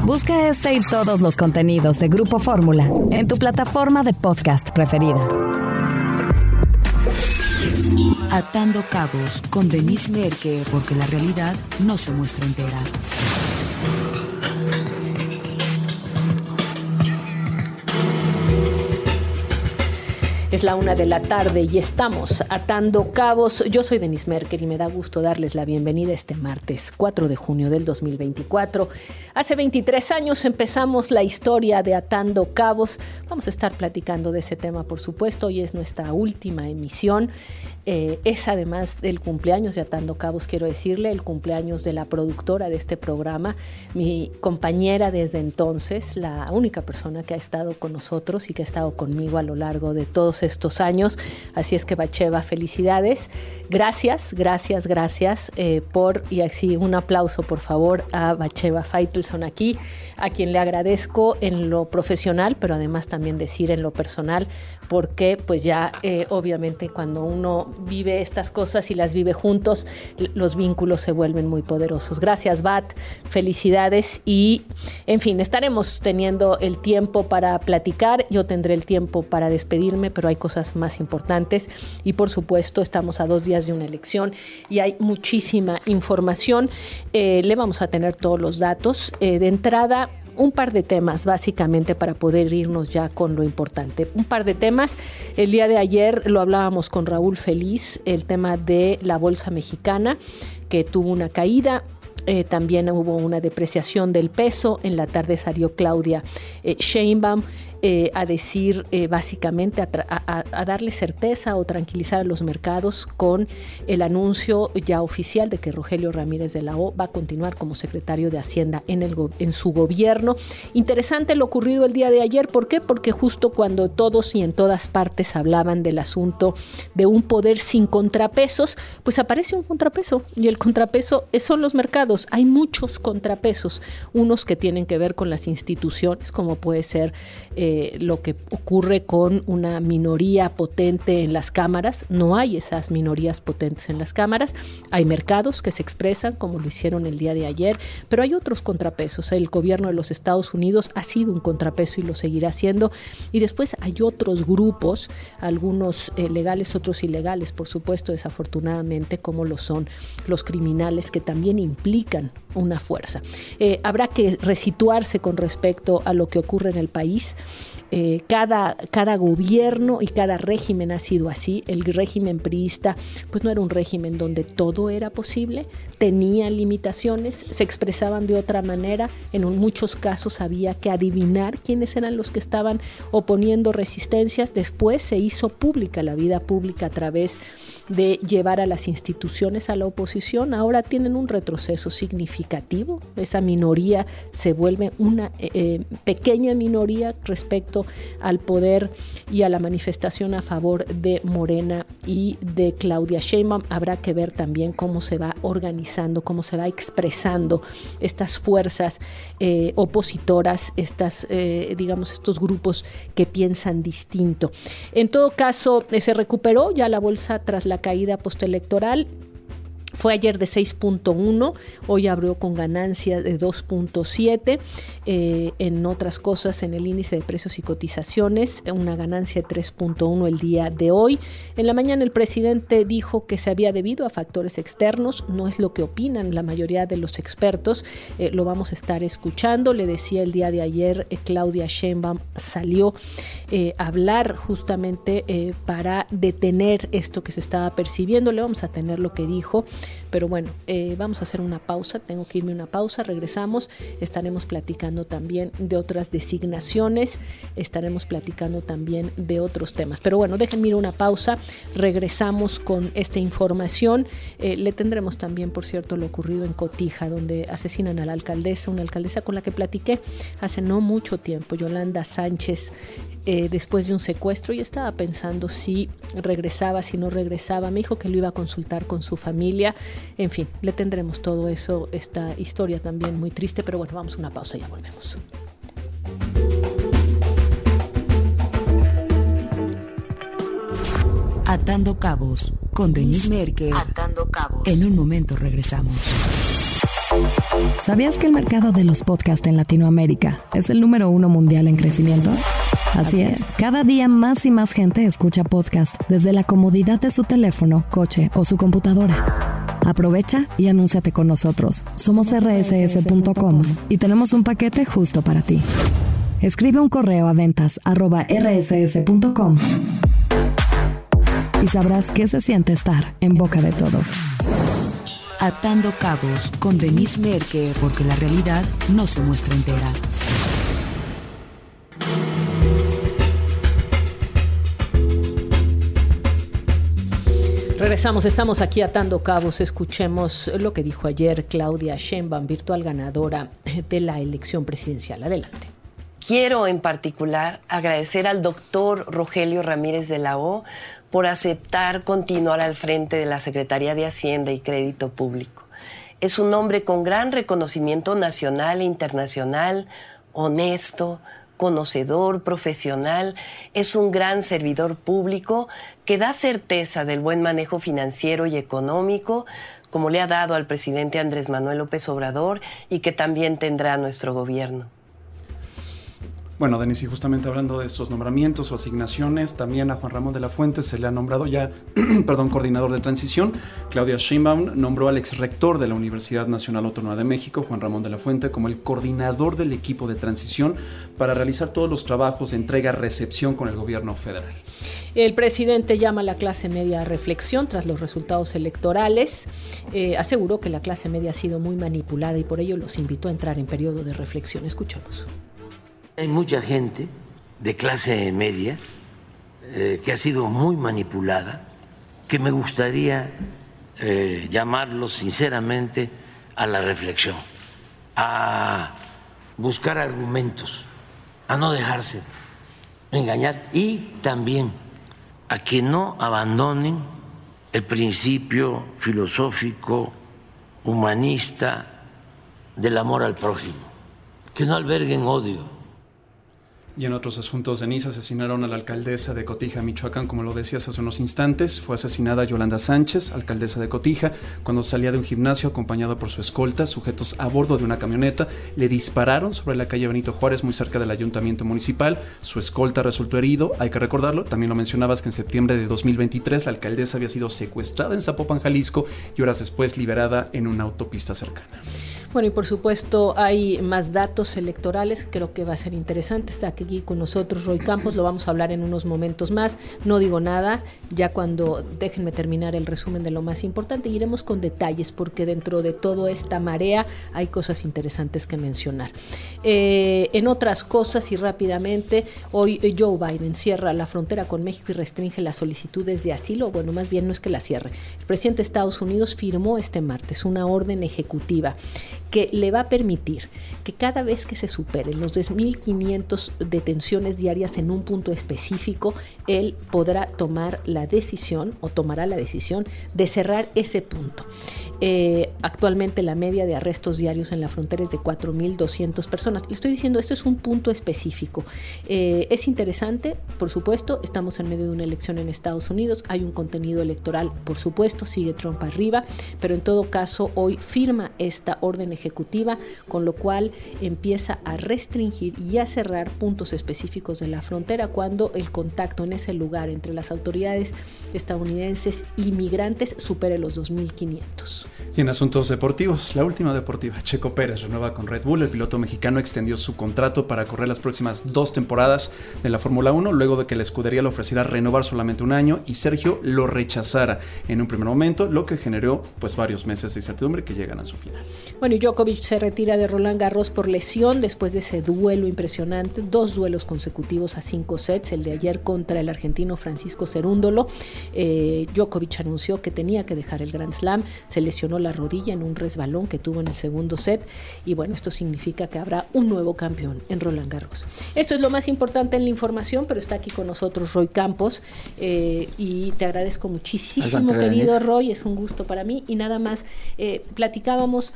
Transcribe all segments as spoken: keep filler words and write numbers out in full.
Busca este y todos los contenidos de Grupo Fórmula en tu plataforma de podcast preferida. Atando Cabos con Denise Merker, porque la realidad no se muestra entera. Es la una de la tarde y estamos atando cabos. Yo soy Denise Merker y me da gusto darles la bienvenida este martes cuatro de junio del dos mil veinticuatro. Hace veintitrés años empezamos la historia de Atando Cabos. Vamos a estar platicando de ese tema, por supuesto. Hoy es nuestra última emisión. Eh, es además del cumpleaños de Atando Cabos, quiero decirle, el cumpleaños de la productora de este programa, mi compañera desde entonces, la única persona que ha estado con nosotros y que ha estado conmigo a lo largo de todos estos años. Así es que, Bacheva, felicidades. Gracias, gracias, gracias eh, por, y así un aplauso por favor a Bacheva Faitelson aquí, a quien le agradezco en lo profesional, pero además también decir en lo personal, porque pues ya eh, obviamente cuando uno vive estas cosas y las vive juntos, los vínculos se vuelven muy poderosos. Gracias, Bat, felicidades y, en fin, estaremos teniendo el tiempo para platicar, yo tendré el tiempo para despedirme, pero hay cosas más importantes y, por supuesto, estamos a dos días de una elección y hay muchísima información. Eh, le vamos a tener todos los datos. Eh, de entrada, un par de temas básicamente para poder irnos ya con lo importante. Un par de temas. El día de ayer lo hablábamos con Raúl Feliz, el tema de la bolsa mexicana que tuvo una caída. Eh, también hubo una depreciación del peso. En la tarde salió Claudia eh, Sheinbaum eh, a decir eh, básicamente a, tra- a, a darle certeza o tranquilizar a los mercados con el anuncio ya oficial de que Rogelio Ramírez de la O va a continuar como secretario de Hacienda en, el go- en su gobierno. Interesante lo ocurrido el día de ayer. ¿Por qué? Porque justo cuando todos y en todas partes hablaban del asunto de un poder sin contrapesos, pues aparece un contrapeso y el contrapeso son los mercados. Hay muchos contrapesos, unos que tienen que ver con las instituciones, como puede ser eh, lo que ocurre con una minoría potente en las cámaras. No hay esas minorías potentes en las cámaras. Hay mercados que se expresan, como lo hicieron el día de ayer, pero hay otros contrapesos. El gobierno de los Estados Unidos ha sido un contrapeso y lo seguirá siendo. Y después hay otros grupos, algunos eh, legales, otros ilegales, por supuesto, desafortunadamente, como lo son los criminales, que también implican una fuerza. Eh, habrá que resituarse con respecto a lo que ocurre en el país. Eh, cada, cada gobierno y cada régimen ha sido así. El régimen priista pues no era un régimen donde todo era posible, tenía limitaciones, se expresaban de otra manera. En muchos casos había que adivinar quiénes eran los que estaban oponiendo resistencias. Después se hizo pública la vida pública a través de llevar a las instituciones a la oposición. Ahora tienen un retroceso significativo. Esa minoría se vuelve una eh, pequeña minoría respecto al poder y a la manifestación a favor de Morena y de Claudia Sheinbaum. Habrá que ver también cómo se va organizando, cómo se va expresando estas fuerzas eh, opositoras, estas, eh, digamos, estos grupos que piensan distinto. En todo caso, eh, se recuperó ya la bolsa tras la caída postelectoral. Fue ayer de seis punto uno, hoy abrió con ganancia de dos punto siete. Eh, en otras cosas, en el índice de precios y cotizaciones, una ganancia de tres punto uno el día de hoy. En la mañana el presidente dijo que se había debido a factores externos, no es lo que opinan la mayoría de los expertos, eh, lo vamos a estar escuchando. Le decía el día de ayer, eh, Claudia Sheinbaum salió eh, a hablar justamente eh, para detener esto que se estaba percibiendo. Le vamos a tener lo que dijo. Pero bueno, eh, vamos a hacer una pausa, tengo que irme a una pausa, regresamos, estaremos platicando también de otras designaciones, estaremos platicando también de otros temas. Pero bueno, déjenme ir a una pausa, regresamos con esta información. Eh, le tendremos también, por cierto, lo ocurrido en Cotija, donde asesinan a la alcaldesa, una alcaldesa con la que platiqué hace no mucho tiempo, Yolanda Sánchez, eh, después de un secuestro, y estaba pensando si regresaba, si no regresaba. Me dijo que lo iba a consultar con su familia. En fin, le tendremos todo eso, esta historia también muy triste, pero bueno, vamos a una pausa y ya volvemos. Atando Cabos con Denise Merker. Atando Cabos. En un momento regresamos. ¿Sabías que el mercado de los podcasts en Latinoamérica es el número uno mundial en crecimiento? Así es, cada día más y más gente escucha podcast desde la comodidad de su teléfono, coche o su computadora. Aprovecha y anúnciate con nosotros. Somos erre ese ese punto com y tenemos un paquete justo para ti. Escribe un correo a ventas arroba erre ese ese punto com y sabrás qué se siente estar en boca de todos. Atando Cabos con Denise Merker, porque la realidad no se muestra entera. Regresamos, estamos aquí atando cabos. Escuchemos lo que dijo ayer Claudia Sheinbaum, virtual ganadora de la elección presidencial. Adelante. Quiero en particular agradecer al doctor Rogelio Ramírez de la O por aceptar continuar al frente de la Secretaría de Hacienda y Crédito Público. Es un hombre con gran reconocimiento nacional e internacional, honesto, conocedor, profesional, es un gran servidor público que da certeza del buen manejo financiero y económico, como le ha dado al presidente Andrés Manuel López Obrador y que también tendrá nuestro gobierno. Bueno, Denise, y justamente hablando de estos nombramientos o asignaciones, también a Juan Ramón de la Fuente se le ha nombrado ya, perdón, coordinador de transición. Claudia Sheinbaum nombró al exrector de la Universidad Nacional Autónoma de México, Juan Ramón de la Fuente, como el coordinador del equipo de transición para realizar todos los trabajos de entrega-recepción con el gobierno federal. El presidente llama a la clase media a reflexión tras los resultados electorales. Eh, aseguró que la clase media ha sido muy manipulada y por ello los invitó a entrar en periodo de reflexión. Escuchamos. Hay mucha gente de clase media eh, que ha sido muy manipulada, que me gustaría eh, llamarlos sinceramente a la reflexión, a buscar argumentos, a no dejarse engañar y también a que no abandonen el principio filosófico, humanista del amor al prójimo, que no alberguen odio. Y en otros asuntos, Denise, asesinaron a la alcaldesa de Cotija, Michoacán, como lo decías hace unos instantes. Fue asesinada Yolanda Sánchez, alcaldesa de Cotija, cuando salía de un gimnasio acompañado por su escolta. Sujetos a bordo de una camioneta le dispararon sobre la calle Benito Juárez, muy cerca del ayuntamiento municipal. Su escolta resultó herido, hay que recordarlo. También lo mencionabas que en septiembre de dos mil veintitrés la alcaldesa había sido secuestrada en Zapopan, Jalisco, y horas después liberada en una autopista cercana. Bueno, y por supuesto hay más datos electorales, creo que va a ser interesante. Está aquí con nosotros Roy Campos, lo vamos a hablar en unos momentos más. No digo nada, ya cuando déjenme terminar el resumen de lo más importante, iremos con detalles, porque dentro de toda esta marea hay cosas interesantes que mencionar. Eh, en otras cosas y rápidamente, hoy Joe Biden cierra la frontera con México y restringe las solicitudes de asilo. Bueno, más bien no es que la cierre. El presidente de Estados Unidos firmó este martes una orden ejecutiva que le va a permitir que cada vez que se superen los dos mil quinientas detenciones diarias en un punto específico, él podrá tomar la decisión o tomará la decisión de cerrar ese punto. Eh, actualmente la media de arrestos diarios en la frontera es de cuatro mil doscientas personas. Le estoy diciendo, esto es un punto específico. Eh, es interesante, por supuesto, estamos en medio de una elección en Estados Unidos, hay un contenido electoral, por supuesto, sigue Trump arriba, pero en todo caso hoy firma esta orden ejecutiva, con lo cual empieza a restringir y a cerrar puntos específicos de la frontera cuando el contacto en ese lugar entre las autoridades estadounidenses y migrantes supere los dos mil quinientos. Y en asuntos deportivos, la última deportiva, Checo Pérez renueva con Red Bull. El piloto mexicano extendió su contrato para correr las próximas dos temporadas de la Fórmula uno, luego de que la escudería le ofreciera renovar solamente un año y Sergio lo rechazara en un primer momento, lo que generó pues varios meses de incertidumbre que llegan a su final. Bueno, y Djokovic se retira de Roland Garros por lesión después de ese duelo impresionante, dos duelos consecutivos a cinco sets, el de ayer contra el argentino Francisco Cerúndolo. Eh, Djokovic anunció que tenía que dejar el Grand Slam, se lesionó la rodilla en un resbalón que tuvo en el segundo set y bueno, esto significa que habrá un nuevo campeón en Roland Garros. Esto es lo más importante en la información, pero está aquí con nosotros Roy Campos eh, y te agradezco muchísimo, querido Roy, es un gusto para mí. Y nada más, eh, platicábamos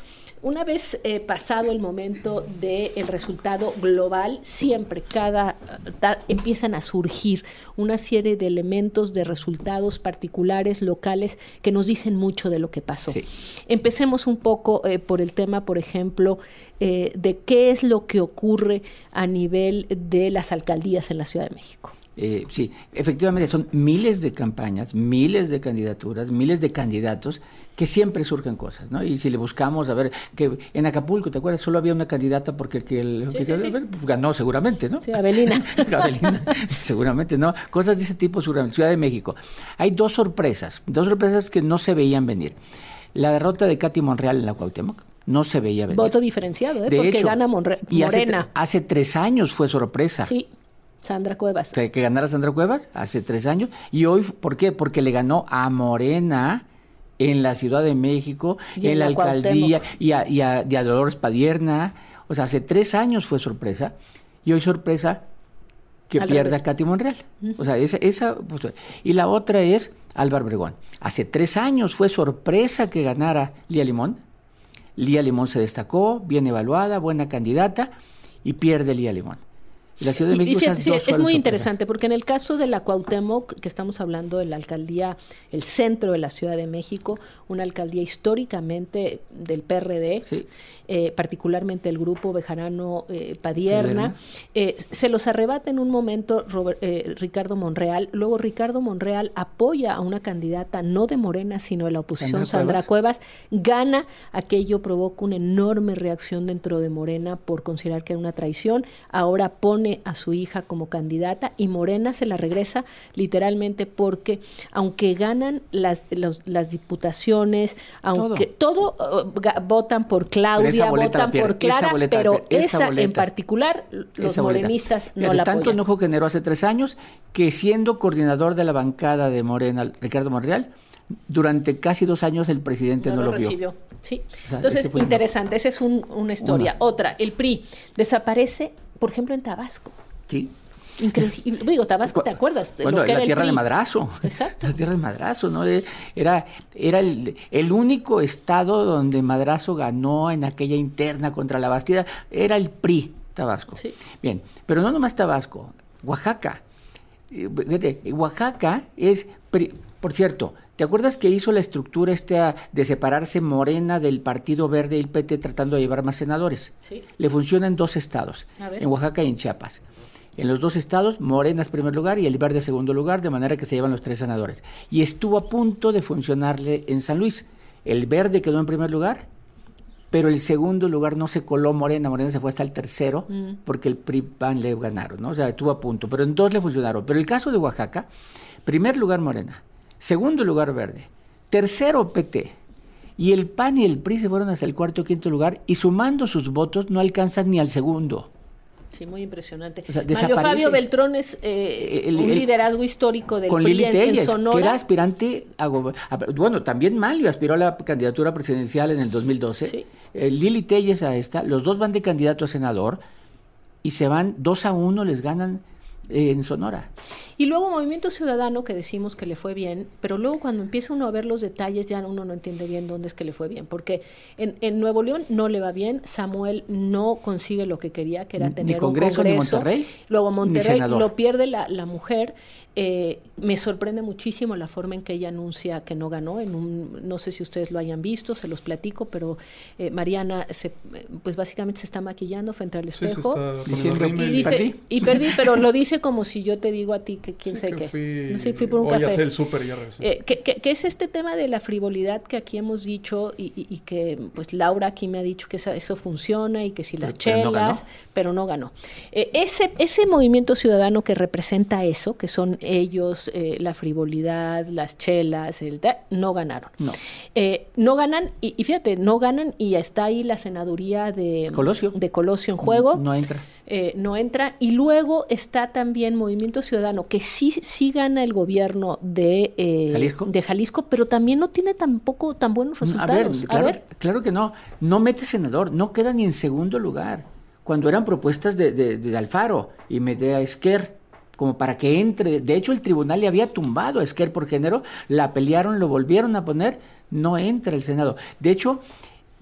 Una vez eh, pasado el momento del resultado global, siempre cada ta, empiezan a surgir una serie de elementos, de resultados particulares, locales, que nos dicen mucho de lo que pasó. Sí. Empecemos un poco eh, por el tema, por ejemplo, eh, de qué es lo que ocurre a nivel de las alcaldías en la Ciudad de México. Eh, sí, efectivamente son miles de campañas, miles de candidaturas, miles de candidatos que siempre surgen cosas, ¿no? Y si le buscamos, a ver, que en Acapulco, ¿te acuerdas? Solo había una candidata porque el que, el, sí, que sí, sí. Ver, pues, ganó seguramente, ¿no? Sí, Abelina. Abelina, seguramente, ¿no? Cosas de ese tipo seguramente. Ciudad de México. Hay dos sorpresas, dos sorpresas que no se veían venir. La derrota de Katy Monreal en la Cuauhtémoc. No se veía venir. Voto diferenciado, ¿eh? De Porque hecho, gana Monre- y Morena. Hace, hace tres años fue sorpresa. Sí. Sandra Cuevas. Que, que ganara Sandra Cuevas hace tres años. Y hoy, ¿por qué? Porque le ganó a Morena en la Ciudad de México, y en, en la, la alcaldía, y a, y, a, y a Dolores Padierna. O sea, hace tres años fue sorpresa. Y hoy sorpresa que Al pierda revés. Katy Monreal. Uh-huh. O sea, esa, esa postura. Y la otra es Álvaro Obregón. Hace tres años fue sorpresa que ganara Lía Limón. Lía Limón se destacó, bien evaluada, buena candidata, y pierde Lía Limón. La Ciudad de México y, y, sí, sí, es muy sorpresa. interesante porque en el caso de la Cuauhtémoc, que estamos hablando de la alcaldía, el centro de la Ciudad de México, una alcaldía históricamente del P R D, sí. eh, particularmente el grupo Bejarano eh, Padierna, eh, se los arrebata en un momento Robert, eh, Ricardo Monreal, luego Ricardo Monreal apoya a una candidata no de Morena, sino de la oposición, Sandra, Sandra Cuevas. Cuevas, gana, aquello provoca una enorme reacción dentro de Morena por considerar que era una traición, ahora pone a su hija como candidata y Morena se la regresa literalmente porque aunque ganan las, los, las diputaciones, aunque todo, todo uh, votan por Claudia, votan por Clara, esa pero esa, esa en particular los morenistas no Fíjate, la tanto apoyan. Enojo generó hace tres años que siendo coordinador de la bancada de Morena, Ricardo Monreal, durante casi dos años el presidente no, no lo, lo recibió. Vio. Sí. O sea, entonces, interesante, esa es un, una historia. Una. Otra, el P R I desaparece, por ejemplo, en Tabasco. Sí. Increíble. Digo, Tabasco, ¿te acuerdas? Bueno, lo que la era tierra el P R I? de Madrazo. Exacto. La tierra de Madrazo, ¿no? Era, era el, el único estado donde Madrazo ganó en aquella interna contra la Bastida. Era el P R I, Tabasco. Sí. Bien, pero no nomás Tabasco, Oaxaca. Oaxaca es, por cierto, ¿te acuerdas que hizo la estructura esta de separarse Morena del Partido Verde y el P T tratando de llevar más senadores? Sí. Le funciona en dos estados, en Oaxaca y en Chiapas. En los dos estados, Morena es primer lugar y el Verde segundo lugar, de manera que se llevan los tres senadores. Y estuvo a punto de funcionarle en San Luis. El Verde quedó en primer lugar, pero el segundo lugar no se coló Morena. Morena se fue hasta el tercero mm. porque el P R I P A N le ganaron, ¿no? O sea, estuvo a punto, pero en dos le funcionaron. Pero el caso de Oaxaca, primer lugar Morena, segundo lugar Verde, tercero P T, y el P A N y el P R I se fueron hasta el cuarto o quinto lugar y sumando sus votos no alcanzan ni al segundo. Sí, muy impresionante. O sea, Mario Fabio Beltrón es eh, el, el, un liderazgo histórico del con P R I Lili Telles, en Sonora. Que era aspirante a, a, bueno, también Malio aspiró a la candidatura presidencial en el dos mil doce. Sí. Eh, Lili Telles a esta, los dos van de candidato a senador y se van dos a uno, les ganan eh, en Sonora. Y luego Movimiento Ciudadano, que decimos que le fue bien, pero luego cuando empieza uno a ver los detalles ya uno no entiende bien dónde es que le fue bien, porque en, en Nuevo León no le va bien, Samuel no consigue lo que quería, que era tener ni congreso, un congreso, ni Monterrey, luego Monterrey lo pierde la, la mujer. Eh, me sorprende muchísimo la forma en que ella anuncia que no ganó, en un, no sé si ustedes lo hayan visto, se los platico, pero eh, Mariana se, pues básicamente se está maquillando frente al espejo sí, diciendo, y dice, perdí. y perdí, pero lo dice como si yo te digo a ti que quién sí, sabe que qué. Fui, no sé, fui por un hoy café. hacer el súper y ya regresé. Eh, que, que, que es este tema de la frivolidad que aquí hemos dicho y, y, y que pues Laura aquí me ha dicho que esa, eso funciona y que si las pero, chelas, pero no ganó. Pero no ganó. Eh, ese, ese movimiento ciudadano que representa eso, que son ellos, eh, la frivolidad, las chelas, el no ganaron. No. Eh, no ganan, y, y fíjate, no ganan y está ahí la senaduría de Colosio, de Colosio en juego. No, no entra. Eh, no entra, y luego está también Movimiento Ciudadano, que sí, sí gana el gobierno de, eh, ¿Jalisco? de Jalisco, pero también no tiene tampoco tan buenos resultados. A ver, claro, A ver. claro que no, no mete senador, no queda ni en segundo lugar, cuando eran propuestas de, de, de Alfaro y mete a Esquer, como para que entre. De hecho, el tribunal le había tumbado a Esquer por género, la pelearon, lo volvieron a poner, no entra el Senado. De hecho,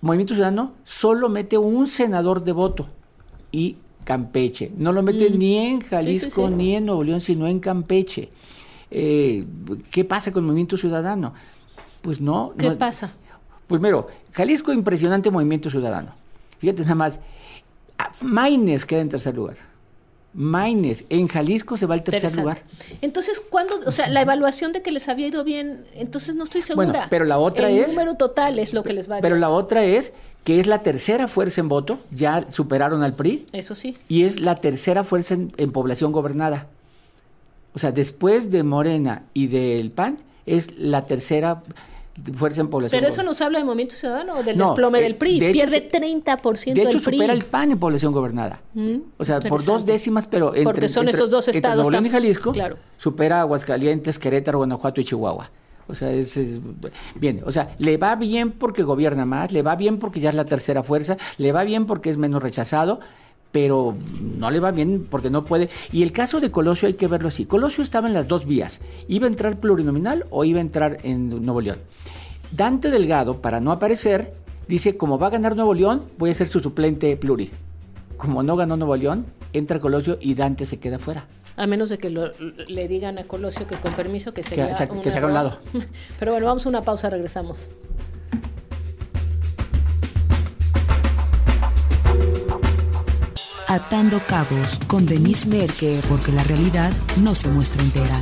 Movimiento Ciudadano solo mete un senador de voto y Campeche. No lo mete mm. ni en Jalisco sí, sí, sí. ni en Nuevo León, sino en Campeche. Eh, ¿Qué pasa con Movimiento Ciudadano? Pues no. ¿Qué no, pasa? Primero, Jalisco, impresionante Movimiento Ciudadano. Fíjate nada más, Maynes queda en tercer lugar. Maynes, en Jalisco se va al tercer lugar. Entonces, ¿cuándo? O sea, la evaluación de que les había ido bien, entonces no estoy segura. Bueno, pero la otra el es... El número total es lo que les va bien. Pero la otra es que es la tercera fuerza en voto, ya superaron al P R I. Eso sí. Y es la tercera fuerza en, en población gobernada. O sea, después de Morena y del P A N, es la tercera fuerza en población. Pero eso nos habla de Movimiento Ciudadano o del no, desplome eh, del P R I. De Pierde hecho, treinta por ciento de hecho, del P R I. supera el P A N en población gobernada. Mm, o sea, por dos décimas, pero entre, porque son entre, esos dos entre estados. Nuevo León y Jalisco, claro. supera a Aguascalientes, Querétaro, Guanajuato y Chihuahua. O sea, es, es bien, o sea, le va bien porque gobierna más, le va bien porque ya es la tercera fuerza, le va bien porque es menos rechazado, pero no le va bien porque no puede. Y el caso de Colosio hay que verlo así. Colosio estaba en las dos vías. ¿Iba a entrar plurinominal o iba a entrar en Nuevo León? Dante Delgado, para no aparecer, dice, como va a ganar Nuevo León, voy a ser su suplente pluri. Como no ganó Nuevo León, entra Colosio y Dante se queda fuera. A menos de que lo, le digan a Colosio que con permiso que se que, sa- que se haga a un lado. Pero bueno, vamos a una pausa, regresamos. Atando Cabos con Denise Merker, porque la realidad no se muestra entera.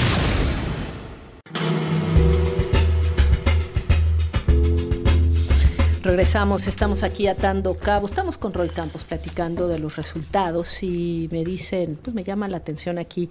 Regresamos, estamos aquí atando cabos, estamos con Roy Campos platicando de los resultados y me dicen, pues me llama la atención aquí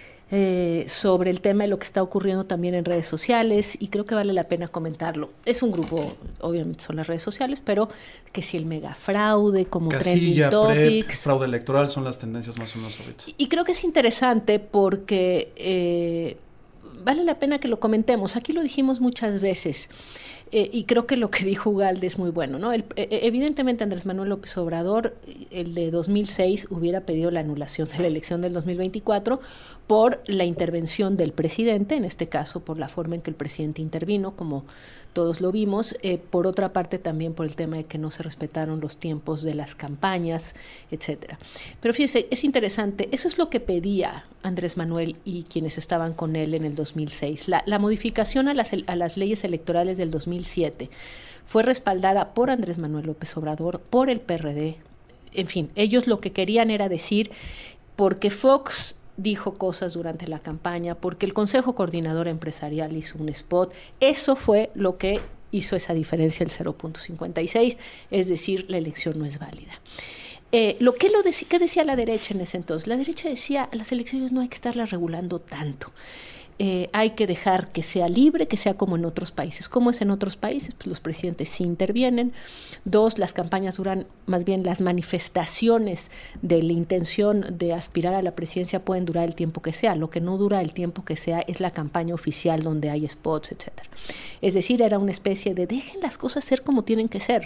eh, sobre el tema de lo que está ocurriendo también en redes sociales y creo que vale la pena comentarlo. Es un grupo, obviamente son las redes sociales, pero que si el megafraude como Casilla, trending topics. Prep, fraude electoral son las tendencias más o menos ahorita. Y, y creo que es interesante porque eh, vale la pena que lo comentemos. Aquí lo dijimos muchas veces. Eh, y creo que lo que dijo Ugalde es muy bueno, ¿no? El, eh, evidentemente Andrés Manuel López Obrador, el de dos mil seis, hubiera pedido la anulación de la elección del dos mil veinticuatro por la intervención del presidente, en este caso por la forma en que el presidente intervino, como todos lo vimos, eh, por otra parte también por el tema de que no se respetaron los tiempos de las campañas, etcétera. Pero fíjese, es interesante, eso es lo que pedía Andrés Manuel y quienes estaban con él en el dos mil seis. La, la modificación a las, a las leyes electorales del dos mil siete fue respaldada por Andrés Manuel López Obrador, por el P R D. En fin, ellos lo que querían era decir, porque Fox dijo cosas durante la campaña, porque el Consejo Coordinador Empresarial hizo un spot, eso fue lo que hizo esa diferencia, el cero punto cincuenta y seis, es decir, la elección no es válida. Eh, lo que lo decía, ¿qué decía la derecha en ese entonces? La derecha decía, las elecciones no hay que estarlas regulando tanto. Eh, hay que dejar que sea libre, que sea como en otros países. ¿Cómo es en otros países? Pues los presidentes sí intervienen. Dos, las campañas duran, más bien las manifestaciones de la intención de aspirar a la presidencia pueden durar el tiempo que sea. Lo que no dura el tiempo que sea es la campaña oficial donde hay spots, etcétera. Es decir, era una especie de dejen las cosas ser como tienen que ser.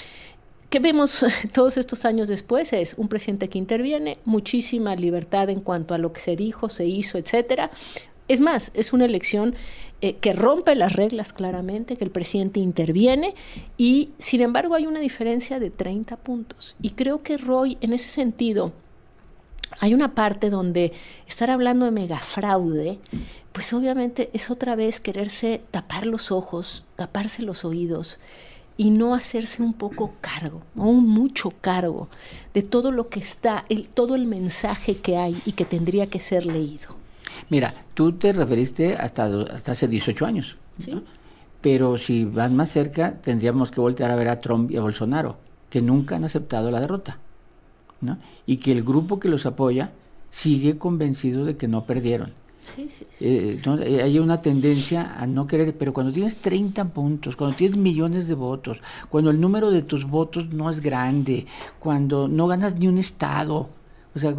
¿Qué vemos todos estos años después? Es un presidente que interviene, muchísima libertad en cuanto a lo que se dijo, se hizo, etcétera. Es más, es una elección eh, que rompe las reglas claramente, que el presidente interviene y, sin embargo, hay una diferencia de treinta puntos. Y creo que, Roy, en ese sentido, hay una parte donde estar hablando de megafraude, pues obviamente es otra vez quererse tapar los ojos, taparse los oídos y no hacerse un poco cargo, o un mucho cargo de todo lo que está, el, todo el mensaje que hay y que tendría que ser leído. Mira, tú te referiste hasta, hasta hace dieciocho años, ¿sí? ¿no? Pero si van más cerca, tendríamos que voltear a ver a Trump y a Bolsonaro, que nunca han aceptado la derrota, ¿no? Y que el grupo que los apoya sigue convencido de que no perdieron. Sí, sí, sí, eh, sí. No, eh, hay una tendencia a no querer, pero cuando tienes treinta puntos, cuando tienes millones de votos, cuando el número de tus votos no es grande, cuando no ganas ni un estado, o sea,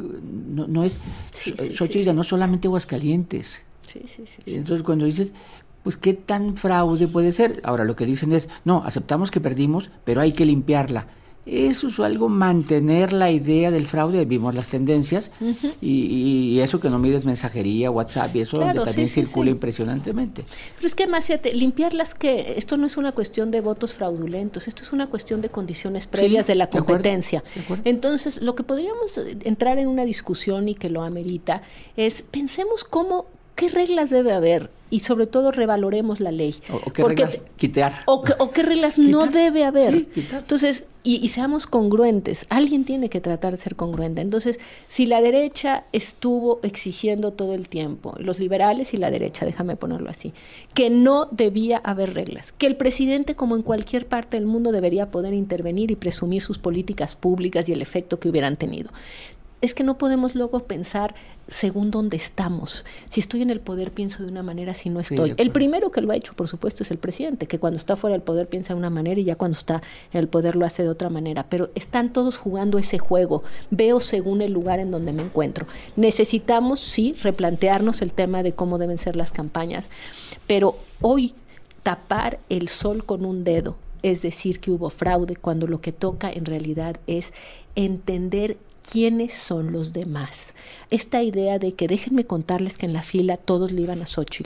no, no es, sí, sí, Xochitl sí. ganó solamente Aguascalientes. Sí, sí, sí, sí. Entonces cuando dices, pues qué tan fraude puede ser, ahora lo que dicen es, no, aceptamos que perdimos, pero hay que limpiarla. es usual mantener la idea del fraude, vimos las tendencias, uh-huh. y, y eso que no mides mensajería, WhatsApp, y eso claro, donde también sí, circula sí, sí. impresionantemente. Pero es que además, fíjate, limpiarlas, que esto no es una cuestión de votos fraudulentos, esto es una cuestión de condiciones previas sí, de la competencia. De acuerdo, de acuerdo. Entonces, lo que podríamos entrar en una discusión y que lo amerita es, pensemos cómo, qué reglas debe haber, y sobre todo revaloremos la ley. O, o qué porque, reglas quitar. O, que, o qué reglas ¿Quitar? no debe haber. Sí, quitar. Entonces, y, y seamos congruentes. Alguien tiene que tratar de ser congruente. Entonces, si la derecha estuvo exigiendo todo el tiempo, los liberales y la derecha, déjame ponerlo así, que no debía haber reglas, que el presidente, como en cualquier parte del mundo, debería poder intervenir y presumir sus políticas públicas y el efecto que hubieran tenido. Es que no podemos luego pensar según dónde estamos. Si estoy en el poder pienso de una manera, si no estoy. Sí, el primero que lo ha hecho, por supuesto, es el presidente, que cuando está fuera del poder piensa de una manera y ya cuando está en el poder lo hace de otra manera. Pero están todos jugando ese juego. Veo según el lugar en donde me encuentro. Necesitamos, sí, replantearnos el tema de cómo deben ser las campañas, pero hoy tapar el sol con un dedo, es decir, que hubo fraude, cuando lo que toca en realidad es entender ¿quiénes son los demás? Esta idea de que déjenme contarles que en la fila todos le iban a Xóchitl.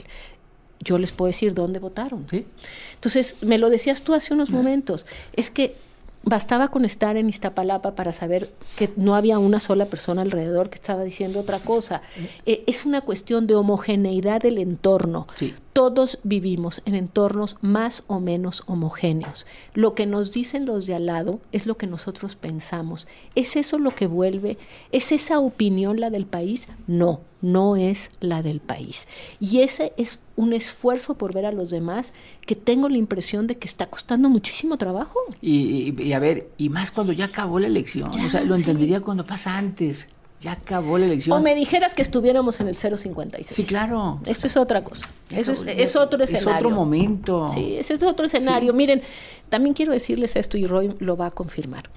Yo les puedo decir dónde votaron. ¿Sí? Entonces, me lo decías tú hace unos momentos, es que bastaba con estar en Iztapalapa para saber que no había una sola persona alrededor que estaba diciendo otra cosa. Eh, es una cuestión de homogeneidad del entorno. Sí. Todos vivimos en entornos más o menos homogéneos. Lo que nos dicen los de al lado es lo que nosotros pensamos. ¿Es eso lo que vuelve? ¿Es esa opinión la del país? No, no es la del país. Y ese es un esfuerzo por ver a los demás que tengo la impresión de que está costando muchísimo trabajo. Y, y, y a ver, y más cuando ya acabó la elección. Ya, o sea, lo sí. entendería cuando pasa antes. Ya acabó la elección. O me dijeras que estuviéramos en el cero cincuenta y seis. Sí, claro. Esto es otra cosa. Eso es, es otro escenario. Es otro momento. Sí, ese es otro escenario. Sí. Miren, también quiero decirles esto y Roy lo va a confirmar.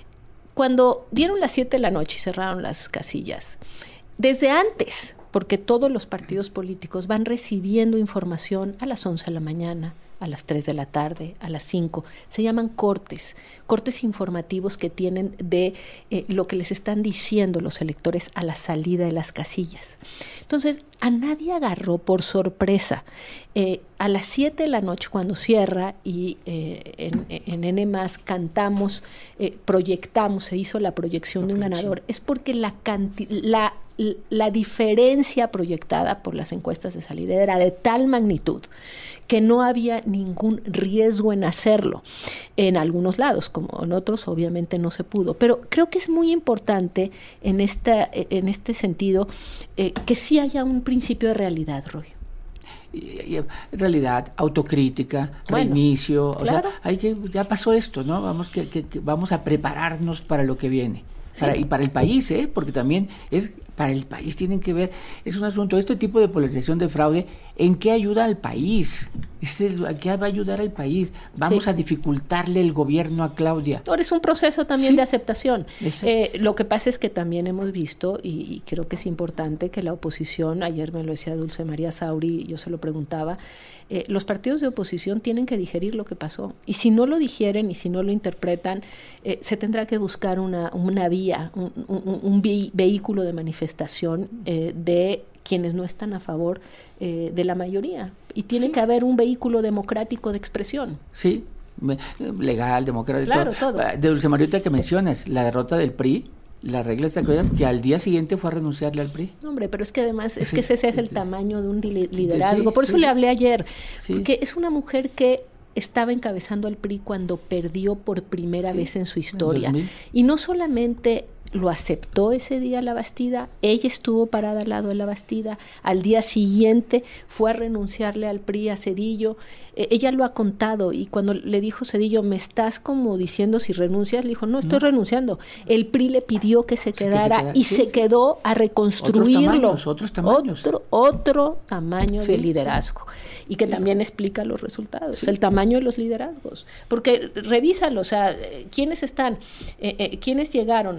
Cuando dieron las siete de la noche y cerraron las casillas, desde antes, porque todos los partidos políticos van recibiendo información a las once de la mañana, a las tres de la tarde, a las cinco, se llaman cortes, cortes informativos que tienen de eh, lo que les están diciendo los electores a la salida de las casillas. Entonces, a nadie agarró por sorpresa. Eh, a las siete de la noche, cuando cierra y eh, en, en N más cantamos, eh, proyectamos, se hizo la proyección de un ganador, es porque la, canti- la, la diferencia proyectada por las encuestas de salida era de tal magnitud que no había ningún riesgo en hacerlo. En algunos lados, como en otros, obviamente no se pudo. Pero creo que es muy importante en, esta, en este sentido eh, que sí haya un principio de realidad, Roy. Y, y, realidad, autocrítica, bueno, reinicio, claro. O sea, hay que, ya pasó esto, ¿no? Vamos que, que, que vamos a prepararnos para lo que viene. Sí. Para, y para el país, ¿eh? Porque también es para el país, tienen que ver, es un asunto, este tipo de polarización de fraude, ¿en qué ayuda al país? ¿A qué va a ayudar al país? Vamos sí. a dificultarle el gobierno a Claudia. Ahora es un proceso también sí. de aceptación. Eh, lo que pasa es que también hemos visto, y, y creo que es importante que la oposición, ayer me lo decía Dulce María Sauri, yo se lo preguntaba, eh, los partidos de oposición tienen que digerir lo que pasó. Y si no lo digieren y si no lo interpretan, eh, se tendrá que buscar una, una vía, un, un, un vehículo de manifestación eh, de quienes no están a favor eh, de la mayoría. Y tiene sí. que haber un vehículo democrático de expresión. Sí, legal, democrático. Claro, todo. De Dulce María, que mencionas, la derrota del P R I, las reglas de acuerdas que al día siguiente fue a renunciarle al P R I. Hombre, pero es que además es sí, que ese es el sí, tamaño de un liderazgo. Sí, Por eso sí, le hablé ayer, sí. porque es una mujer que estaba encabezando al P R I cuando perdió por primera sí, vez en su historia. En y no solamente lo aceptó ese día la Bastida, ella estuvo parada al lado de la Bastida, al día siguiente fue a renunciarle al P R I a Zedillo, eh, ella lo ha contado, y cuando le dijo Zedillo, me estás como diciendo si renuncias, le dijo, no, estoy no. renunciando. El P R I le pidió que se quedara sí, que se y sí, se sí. quedó a reconstruirlo. Otros tamaños, otros tamaños. Otro, otro tamaño sí, de liderazgo. Sí. Y que sí. también explica los resultados, sí. el tamaño de los liderazgos. Porque revísalo, o sea, ¿quiénes están? Eh, eh, ¿Quiénes llegaron? Pues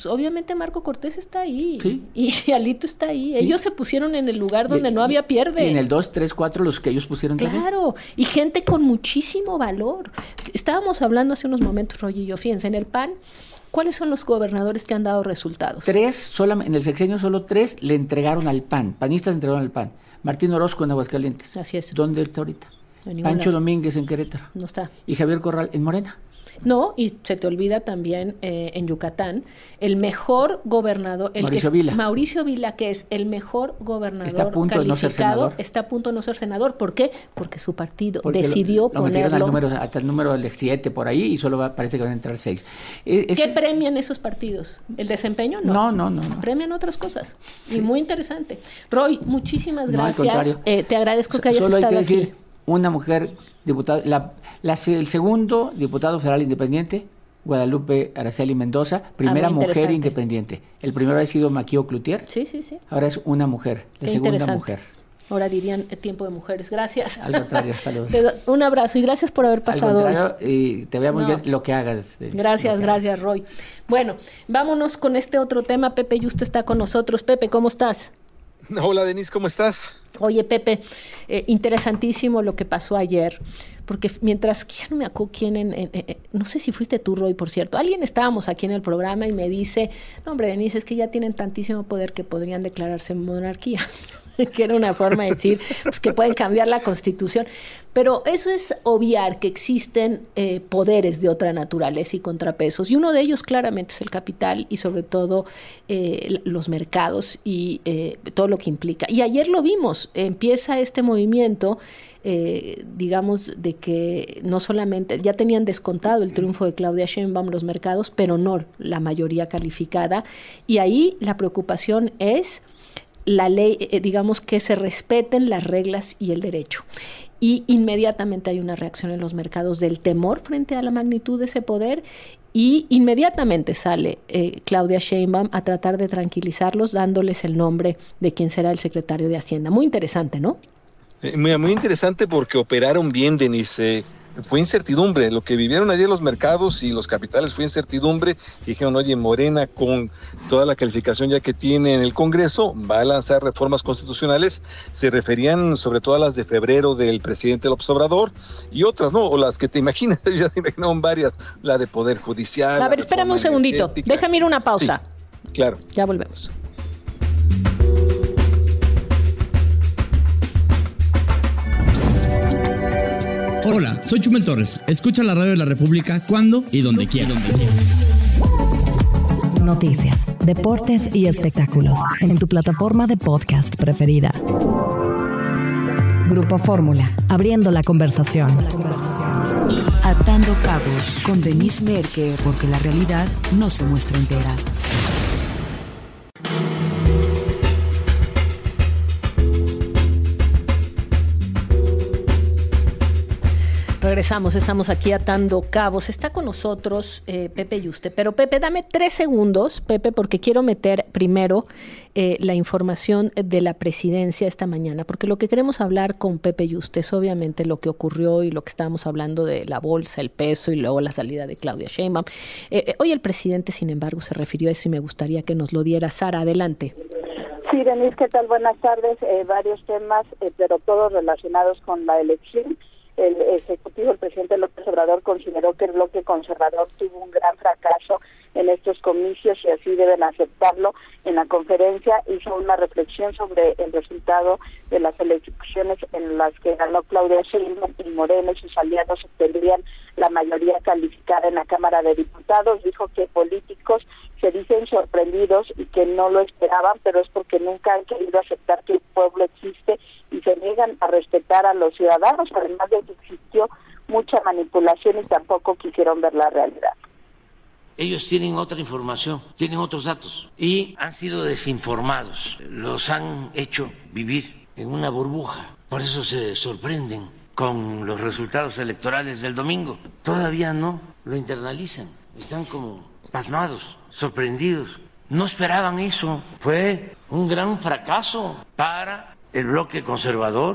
obviamente Marco Cortés está ahí. Sí. Y Alito está ahí. Sí. Ellos se pusieron en el lugar donde y, no había pierde. Y en el dos, tres, cuatro los que ellos pusieron también. Claro, y gente con muchísimo valor. Estábamos hablando hace unos momentos, Roy y yo, fíjense, en el P A N, ¿cuáles son los gobernadores que han dado resultados? Tres, solamente, en el sexenio solo tres le entregaron al P A N, panistas entregaron al P A N. Martín Orozco en Aguascalientes. Así es. ¿Dónde está ahorita? En Pancho lado. Domínguez en Querétaro. No está. Y Javier Corral en Morena. No, y se te olvida también eh, en Yucatán, el mejor gobernador, el Mauricio que es, Vila. Mauricio Vila, que es el mejor gobernador está a punto de no ser senador. Está a punto de no ser senador. ¿Por qué? Porque su partido Porque decidió lo, lo ponerlo. Al número, hasta el número del siete por ahí y solo va, parece que van a entrar seis. Es, ¿Qué es, premian esos partidos? ¿El desempeño? No, no, no. no, no. Premian otras cosas. Sí. Y muy interesante. Roy, muchísimas No, al gracias. contrario. Eh, te agradezco que hayas Solo estado hay que decir, aquí. una mujer diputada, la, la, el segundo diputado federal independiente, Guadalupe Araceli Mendoza, primera ah, mujer independiente. El primero ha sido Maquio Cloutier. Sí, sí, sí. Ahora es una mujer, la Qué segunda mujer. Ahora dirían eh, tiempo de mujeres. Gracias. Al contrario, saludos. Te do, un abrazo y gracias por haber pasado. Al contrario, y te vea muy no. bien lo que hagas. De, gracias, que gracias, hagas. Roy. Bueno, vámonos con este otro tema. Pepe Yuste está con nosotros. Pepe, ¿cómo estás? Hola, Denise, ¿cómo estás? Oye, Pepe, eh, interesantísimo lo que pasó ayer, porque mientras, ya no me acuerdo quién, en, en, en, no sé si fuiste tú, Roy, por cierto, alguien estábamos aquí en el programa y me dice, no, hombre, Denise, es que ya tienen tantísimo poder que podrían declararse monarquía, que era una forma de decir pues, que pueden cambiar la Constitución. Pero eso es obviar que existen eh, poderes de otra naturaleza y contrapesos, y uno de ellos claramente es el capital y sobre todo eh, los mercados y eh, todo lo que implica. Y ayer lo vimos, empieza este movimiento, eh, digamos, de que no solamente, ya tenían descontado el triunfo de Claudia Sheinbaum los mercados, pero no la mayoría calificada, y ahí la preocupación es la ley, eh, digamos, que se respeten las reglas y el derecho. Y inmediatamente hay una reacción en los mercados del temor frente a la magnitud de ese poder y inmediatamente sale eh, Claudia Sheinbaum a tratar de tranquilizarlos dándoles el nombre de quien será el secretario de Hacienda. Muy interesante, ¿no? Eh, muy, muy interesante porque operaron bien, Denise. Eh, fue incertidumbre. Lo que vivieron ayer los mercados y los capitales fue incertidumbre. Y dijeron, oye, Morena, con toda la calificación ya que tiene en el Congreso, va a lanzar reformas constitucionales. Se referían sobre todo a las de febrero del presidente López Obrador y otras, ¿no? O las que te imaginas, ya se imaginaron varias, la de Poder Judicial. A ver, espérame un segundito. Déjame ir una pausa. Sí, claro. Ya volvemos. Hola, soy Chumel Torres. Escucha la radio de la República cuando y donde quieras. Noticias, deportes y espectáculos en tu plataforma de podcast preferida. Grupo Fórmula, abriendo la conversación. Atando cabos con Denise Merker, porque la realidad no se muestra entera. Regresamos, estamos aquí atando cabos. Está con nosotros eh, Pepe Yuste. Pero Pepe, dame tres segundos, Pepe, porque quiero meter primero eh, la información de la presidencia esta mañana, porque lo que queremos hablar con Pepe Yuste es obviamente lo que ocurrió y lo que estábamos hablando de la bolsa, el peso y luego la salida de Claudia Sheinbaum. Eh, eh, hoy el presidente, sin embargo, se refirió a eso y me gustaría que nos lo diera. Sara, adelante. Sí, Denise, ¿qué tal? Buenas tardes. Eh, varios temas, eh, pero todos relacionados con la elección. El ejecutivo, el presidente López Obrador, consideró que el bloque conservador tuvo un gran fracaso en estos comicios y así deben aceptarlo. En la conferencia hizo una reflexión sobre el resultado de las elecciones en las que ganó Claudia Sheinbaum y Morena y sus aliados obtendrían la mayoría calificada en la Cámara de Diputados. Dijo que políticos se dicen sorprendidos y que no lo esperaban, pero es porque nunca han querido aceptar que el pueblo existe y se niegan a respetar a los ciudadanos, además de que existió mucha manipulación y tampoco quisieron ver la realidad. Ellos tienen otra información, tienen otros datos y han sido desinformados, los han hecho vivir en una burbuja, por eso se sorprenden con los resultados electorales del domingo. Todavía no lo internalizan, están como pasmados, sorprendidos, no esperaban eso. Fue un gran fracaso para el bloque conservador,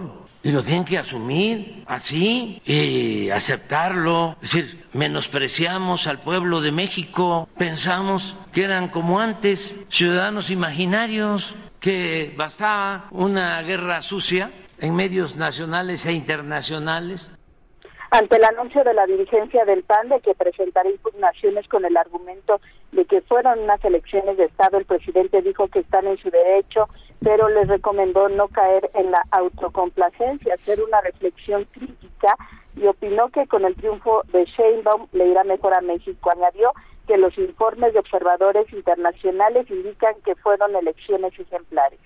Y lo tienen que asumir así y aceptarlo. Es decir, menospreciamos al pueblo de México, pensamos que eran como antes, ciudadanos imaginarios, que bastaba una guerra sucia en medios nacionales e internacionales. Ante el anuncio de la dirigencia del P A N de que presentará impugnaciones con el argumento de que fueron unas elecciones de Estado, el presidente dijo que están en su derecho, pero les recomendó no caer en la autocomplacencia, hacer una reflexión crítica, y opinó que con el triunfo de Sheinbaum le irá mejor a México. Añadió que los informes de observadores internacionales indican que fueron elecciones ejemplares.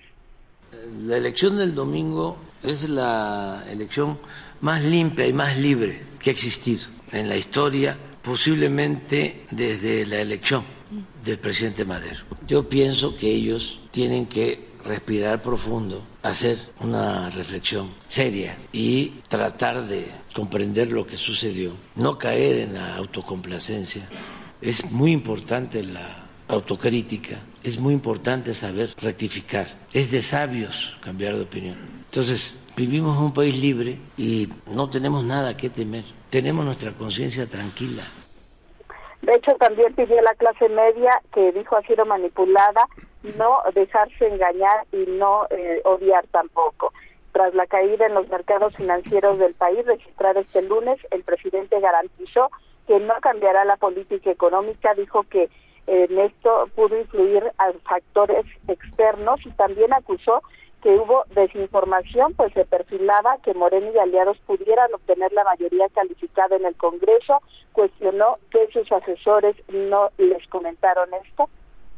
La elección del domingo es la elección más limpia y más libre que ha existido en la historia, posiblemente desde la elección del presidente Madero. Yo pienso que ellos tienen que respirar profundo, hacer una reflexión seria y tratar de comprender lo que sucedió, no caer en la autocomplacencia. Es muy importante la autocrítica, es muy importante saber rectificar, es de sabios cambiar de opinión. Entonces, vivimos en un país libre y no tenemos nada que temer, tenemos nuestra conciencia tranquila. De hecho, también pidió a la clase media, que dijo ha sido manipulada, no dejarse engañar y no eh, odiar tampoco. Tras la caída en los mercados financieros del país registrada este lunes, el presidente garantizó que no cambiará la política económica, dijo que eh, en esto pudo influir a factores externos, y también acusó que hubo desinformación, pues se perfilaba que Morena y aliados pudieran obtener la mayoría calificada en el Congreso. Cuestionó que sus asesores no les comentaron esto.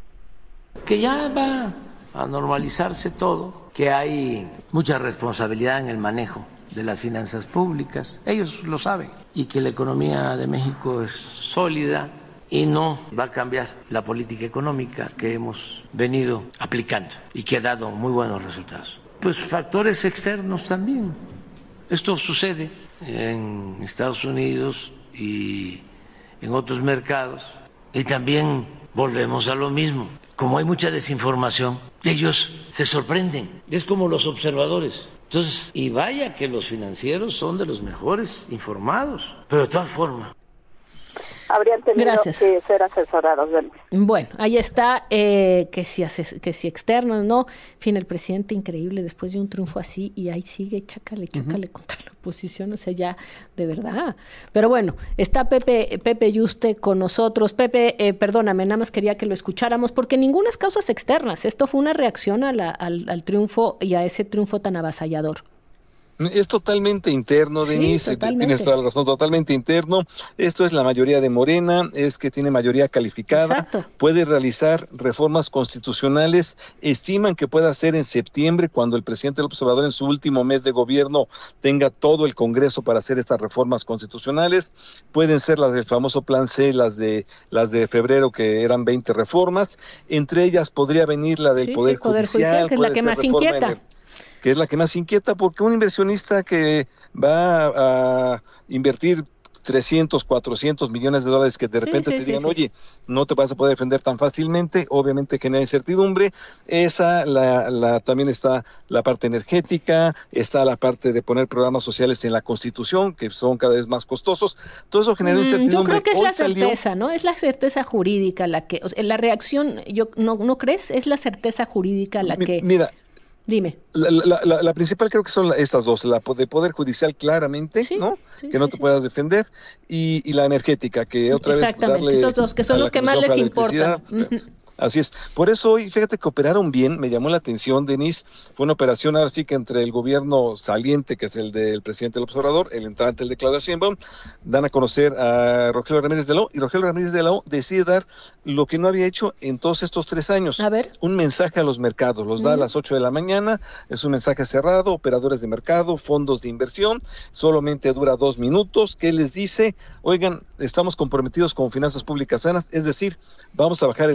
Que ya va a normalizarse todo, que hay mucha responsabilidad en el manejo de las finanzas públicas, ellos lo saben, y que la economía de México es sólida y no va a cambiar la política económica que hemos venido aplicando y que ha dado muy buenos resultados. Pues factores externos también. Esto sucede en Estados Unidos y en otros mercados, y también volvemos a lo mismo. Como hay mucha desinformación, ellos se sorprenden. Es como los observadores. Entonces, y vaya que los financieros son de los mejores informados, pero de todas formas habrían tenido Gracias. que ser asesorados. Bueno, ahí está, eh, que si ases- que si externos, ¿no? En fin, el presidente increíble después de un triunfo así, y ahí sigue, chácale, chácale uh-huh. contra la oposición, o sea, ya, de verdad. Pero bueno, está Pepe Pepe Yuste con nosotros. Pepe, eh, perdóname, nada más quería que lo escucháramos, porque ninguna es causas externas. Esto fue una reacción a la, al, al triunfo y a ese triunfo tan avasallador. Es totalmente interno, Denise, sí, totalmente. Tienes toda la razón, totalmente interno. Esto es la mayoría de Morena, es que tiene mayoría calificada, Exacto. puede realizar reformas constitucionales, estiman que pueda ser en septiembre, cuando el presidente López Obrador en su último mes de gobierno tenga todo el Congreso para hacer estas reformas constitucionales. Pueden ser las del famoso Plan C, las de las de febrero, que eran veinte reformas, entre ellas podría venir la del sí, Poder, sí, Poder Judicial, Judicial, que es la que más inquieta. El, que es la que más inquieta, porque un inversionista que va a invertir trescientos, cuatrocientos millones de dólares, que de repente sí, sí, te digan, sí, sí. oye, no te vas a poder defender tan fácilmente, obviamente genera incertidumbre. Esa, la, la también está la parte energética, está la parte de poner programas sociales en la Constitución, que son cada vez más costosos. Todo eso genera mm, incertidumbre. Yo creo que es Hoy la salió... certeza, ¿no? Es la certeza jurídica la que, o sea, la reacción, yo ¿no, no crees? Es la certeza jurídica la Mi, que... Mira, Dime. La, la, la, la principal creo que son la, estas dos, la de Poder Judicial claramente, sí, ¿no? Sí, que no sí, te sí. puedas defender, y, y la energética, que otra Exactamente, vez darle esos dos, que son los que más les importan. Pues, así es. Por eso hoy, fíjate que operaron bien, me llamó la atención, Denise, fue una operación ahora sí que entre el gobierno saliente, que es el del presidente López Obrador, el entrante, el de Claudia Sheinbaum, dan a conocer a Rogelio Ramírez de la O, y Rogelio Ramírez de la O decide dar lo que no había hecho en todos estos tres años. A ver. Un mensaje a los mercados, los da uh-huh. a las ocho de la mañana, es un mensaje cerrado, operadores de mercado, fondos de inversión, solamente dura dos minutos, que les dice, oigan, estamos comprometidos con finanzas públicas sanas, es decir, vamos a bajar el déficit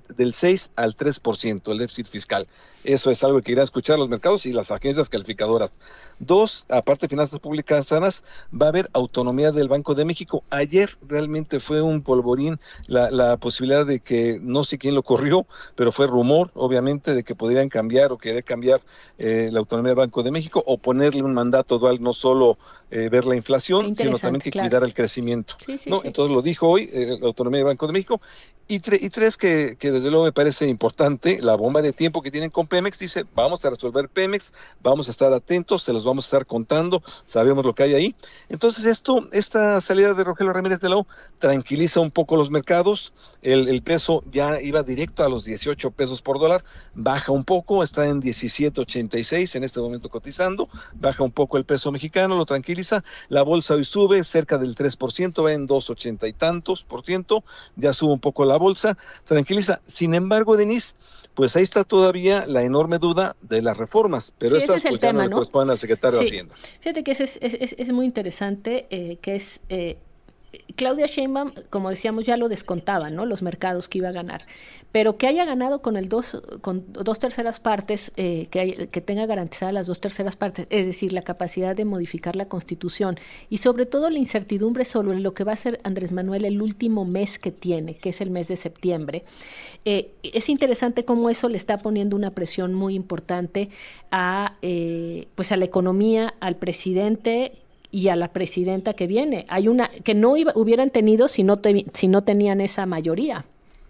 del seis al tres por ciento, el déficit fiscal. Eso es algo que irá a escuchar los mercados y las agencias calificadoras. Dos, aparte de finanzas públicas sanas, va a haber autonomía del Banco de México. Ayer realmente fue un polvorín la, la posibilidad de que, no sé quién lo corrió, pero fue rumor, obviamente, de que podrían cambiar o querer cambiar eh, la autonomía del Banco de México o ponerle un mandato dual, no solo eh, ver la inflación, sino también que claro. cuidar el crecimiento. Sí, sí, ¿no? Sí. Entonces lo dijo hoy eh, la autonomía del Banco de México. Y, tre- y tres, que, que desde luego me parece importante, la bomba de tiempo que tienen con Pemex, dice, vamos a resolver Pemex, vamos a estar atentos, se los vamos a estar contando, sabemos lo que hay ahí. Entonces esto, esta salida de Rogelio Ramírez de la O tranquiliza un poco los mercados, el, el peso ya iba directo a los dieciocho pesos por dólar, baja un poco, está en diecisiete ochenta y seis en este momento cotizando, baja un poco el peso mexicano, lo tranquiliza, la bolsa hoy sube cerca del tres por ciento, va en dos ochenta y tantos por ciento, ya sube un poco la bolsa, tranquiliza. Sin embargo, Denise, pues ahí está todavía la enorme duda de las reformas, pero sí, esas ese es el pues, tema, ya no, ¿no? le corresponden al secretario sí. de Hacienda. Fíjate que ese es, es, es, es muy interesante, eh, que es... Eh, Claudia Sheinbaum, como decíamos, ya lo descontaba, ¿no? Los mercados que iba a ganar, pero que haya ganado con el dos, con dos terceras partes, eh, que, hay, que tenga garantizadas las dos terceras partes, es decir, la capacidad de modificar la Constitución y sobre todo la incertidumbre sobre lo que va a hacer Andrés Manuel el último mes que tiene, que es el mes de septiembre. Eh, es interesante cómo eso le está poniendo una presión muy importante a, eh, pues a la economía, al presidente y a la presidenta que viene. Hay una que no iba, hubieran tenido si no, te, si no tenían esa mayoría.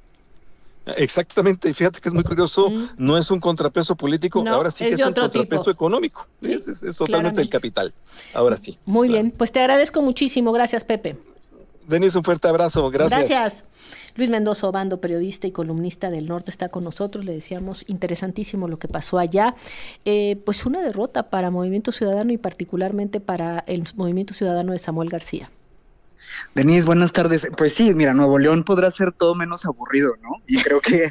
Exactamente, fíjate que es muy curioso, mm. no es un contrapeso político, no, ahora sí que es, es un contrapeso tipo. económico, sí, es, es, es totalmente claramente. El capital, ahora sí. Muy claro. bien, pues te agradezco muchísimo, gracias Pepe. Denise, un fuerte abrazo, gracias. Gracias. Luis Mendoza Obando, periodista y columnista del Norte, está con nosotros. Le decíamos, interesantísimo lo que pasó allá. Eh, pues una derrota para Movimiento Ciudadano y particularmente para el Movimiento Ciudadano de Samuel García. Denise, buenas tardes. Pues sí, mira, Nuevo León podrá ser todo menos aburrido, ¿no? Y creo que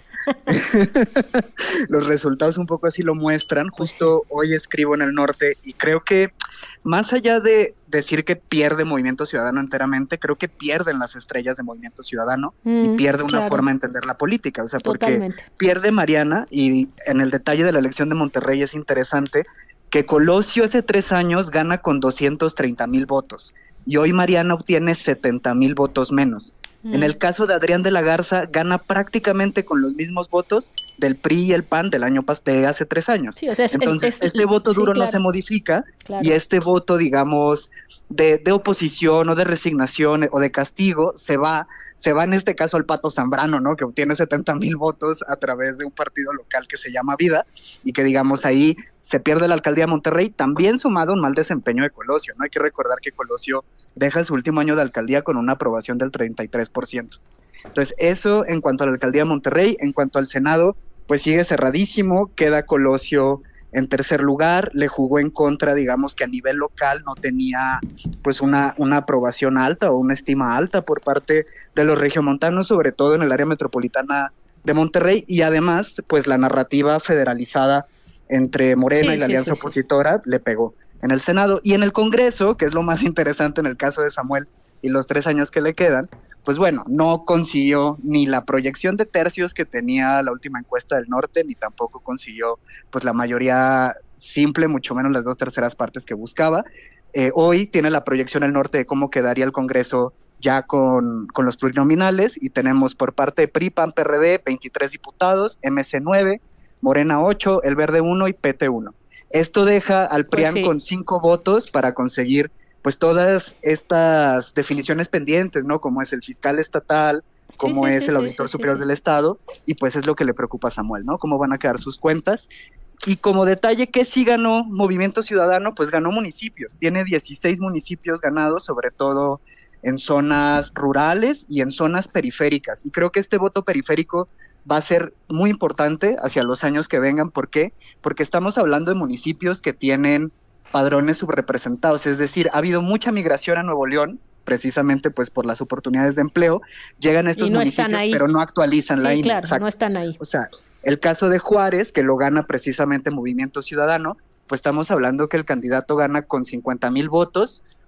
los resultados un poco así lo muestran. Justo hoy escribo en el Norte y creo que más allá de decir que pierde Movimiento Ciudadano enteramente, creo que pierden las estrellas de Movimiento Ciudadano mm, y pierde una claro. forma de entender la política. O sea, porque Totalmente. pierde Mariana, y en el detalle de la elección de Monterrey es interesante que Colosio hace tres años gana con doscientos treinta mil votos. Y hoy Mariana obtiene setenta mil votos menos. Mm. En el caso de Adrián de la Garza, gana prácticamente con los mismos votos del P R I y el P A N del año de hace tres años. Sí, o sea, es, Entonces, es, es, este voto sí, duro claro. no se modifica, claro. y este voto, digamos, de, de oposición o de resignación o de castigo, se va, se va en este caso al Pato Zambrano, ¿no? Que obtiene setenta mil votos a través de un partido local que se llama Vida, y que, digamos, ahí se pierde la alcaldía de Monterrey, también sumado a un mal desempeño de Colosio, ¿no? Hay que recordar que Colosio deja su último año de alcaldía con una aprobación del treinta y tres por ciento. Entonces, eso en cuanto a la alcaldía de Monterrey. En cuanto al Senado, pues sigue cerradísimo, queda Colosio en tercer lugar, le jugó en contra, digamos que a nivel local no tenía pues una, una aprobación alta o una estima alta por parte de los regiomontanos, sobre todo en el área metropolitana de Monterrey, y además, pues la narrativa federalizada entre Morena sí, y la sí, alianza sí, opositora sí. le pegó en el Senado. Y en el Congreso, que es lo más interesante en el caso de Samuel y los tres años que le quedan, pues bueno, no consiguió ni la proyección de tercios que tenía la última encuesta del Norte, ni tampoco consiguió pues la mayoría simple, mucho menos las dos terceras partes que buscaba. Eh, hoy tiene la proyección el Norte de cómo quedaría el Congreso ya con, con los plurinominales, y tenemos por parte de P R I, P A N, P R D, veintitrés diputados, M C nueve, Morena ocho, El Verde uno y P T uno. Esto deja al P R I A N pues sí. con cinco votos para conseguir pues todas estas definiciones pendientes, ¿no? Como es el fiscal estatal, como sí, sí, es sí, el auditor sí, superior sí, sí. del Estado, y pues es lo que le preocupa a Samuel, ¿no? Cómo van a quedar sus cuentas. Y como detalle, ¿qué sí ganó Movimiento Ciudadano? Pues ganó municipios, tiene dieciséis municipios ganados, sobre todo en zonas rurales y en zonas periféricas, y creo que este voto periférico va a ser muy importante hacia los años que vengan. ¿Por qué? Porque estamos hablando de municipios que tienen padrones subrepresentados, es decir, ha habido mucha migración a Nuevo León, precisamente pues por las oportunidades de empleo, llegan a estos no municipios pero no actualizan sí, la I N E. Claro, Exacto. no están ahí. O sea, el caso de Juárez, que lo gana precisamente Movimiento Ciudadano, pues estamos hablando que el candidato gana con cincuenta mil votos,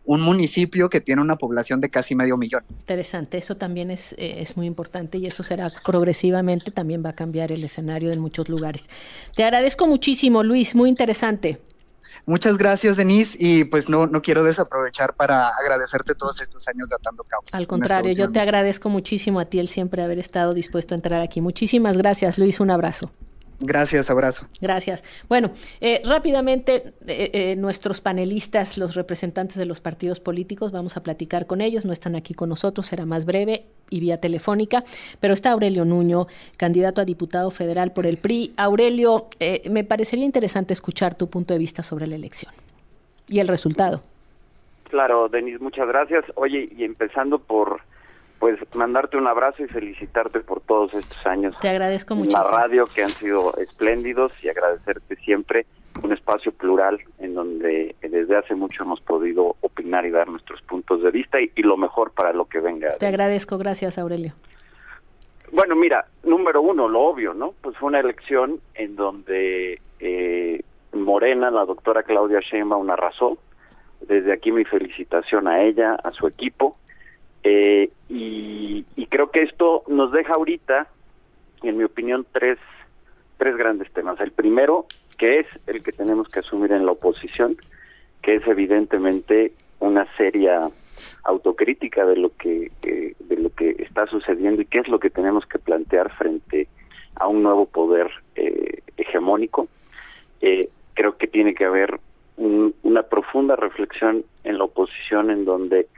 un municipio que tiene una población de casi medio millón. Interesante, eso también es, eh, es muy importante y eso será progresivamente, también va a cambiar el escenario en muchos lugares. Te agradezco muchísimo, Luis, muy interesante. Muchas gracias, Denise, y pues no, no quiero desaprovechar para agradecerte todos estos años de Atando Cabos. Al contrario, yo te agradezco muchísimo a ti el siempre haber estado dispuesto a entrar aquí. Muchísimas gracias, Luis, un abrazo. Gracias, abrazo. Gracias. Bueno, eh, rápidamente eh, eh, nuestros panelistas, los representantes de los partidos políticos, vamos a platicar con ellos, no están aquí con nosotros, será más breve y vía telefónica, pero está Aurelio Nuño, candidato a diputado federal por el P R I. Aurelio, eh, me parecería interesante escuchar tu punto de vista sobre la elección y el resultado. Claro, Denise, muchas gracias. Oye, y empezando por pues mandarte un abrazo y felicitarte por todos estos años. Te agradezco en muchísimo. la radio, que han sido espléndidos, y agradecerte siempre un espacio plural en donde desde hace mucho hemos podido opinar y dar nuestros puntos de vista y, y lo mejor para lo que venga. Te agradezco, gracias, Aurelio. Bueno, mira, número uno, lo obvio, ¿no? Pues fue una elección en donde eh, Morena, la doctora Claudia Sheinbaum, arrasó. Desde aquí mi felicitación a ella, a su equipo. Eh, y, y creo que esto nos deja ahorita, en mi opinión, tres, tres grandes temas. El primero, que es el que tenemos que asumir en la oposición, que es evidentemente una seria autocrítica de lo que eh, de lo que está sucediendo y qué es lo que tenemos que plantear frente a un nuevo poder eh, hegemónico. Eh, creo que tiene que haber un, una profunda reflexión en la oposición, en donde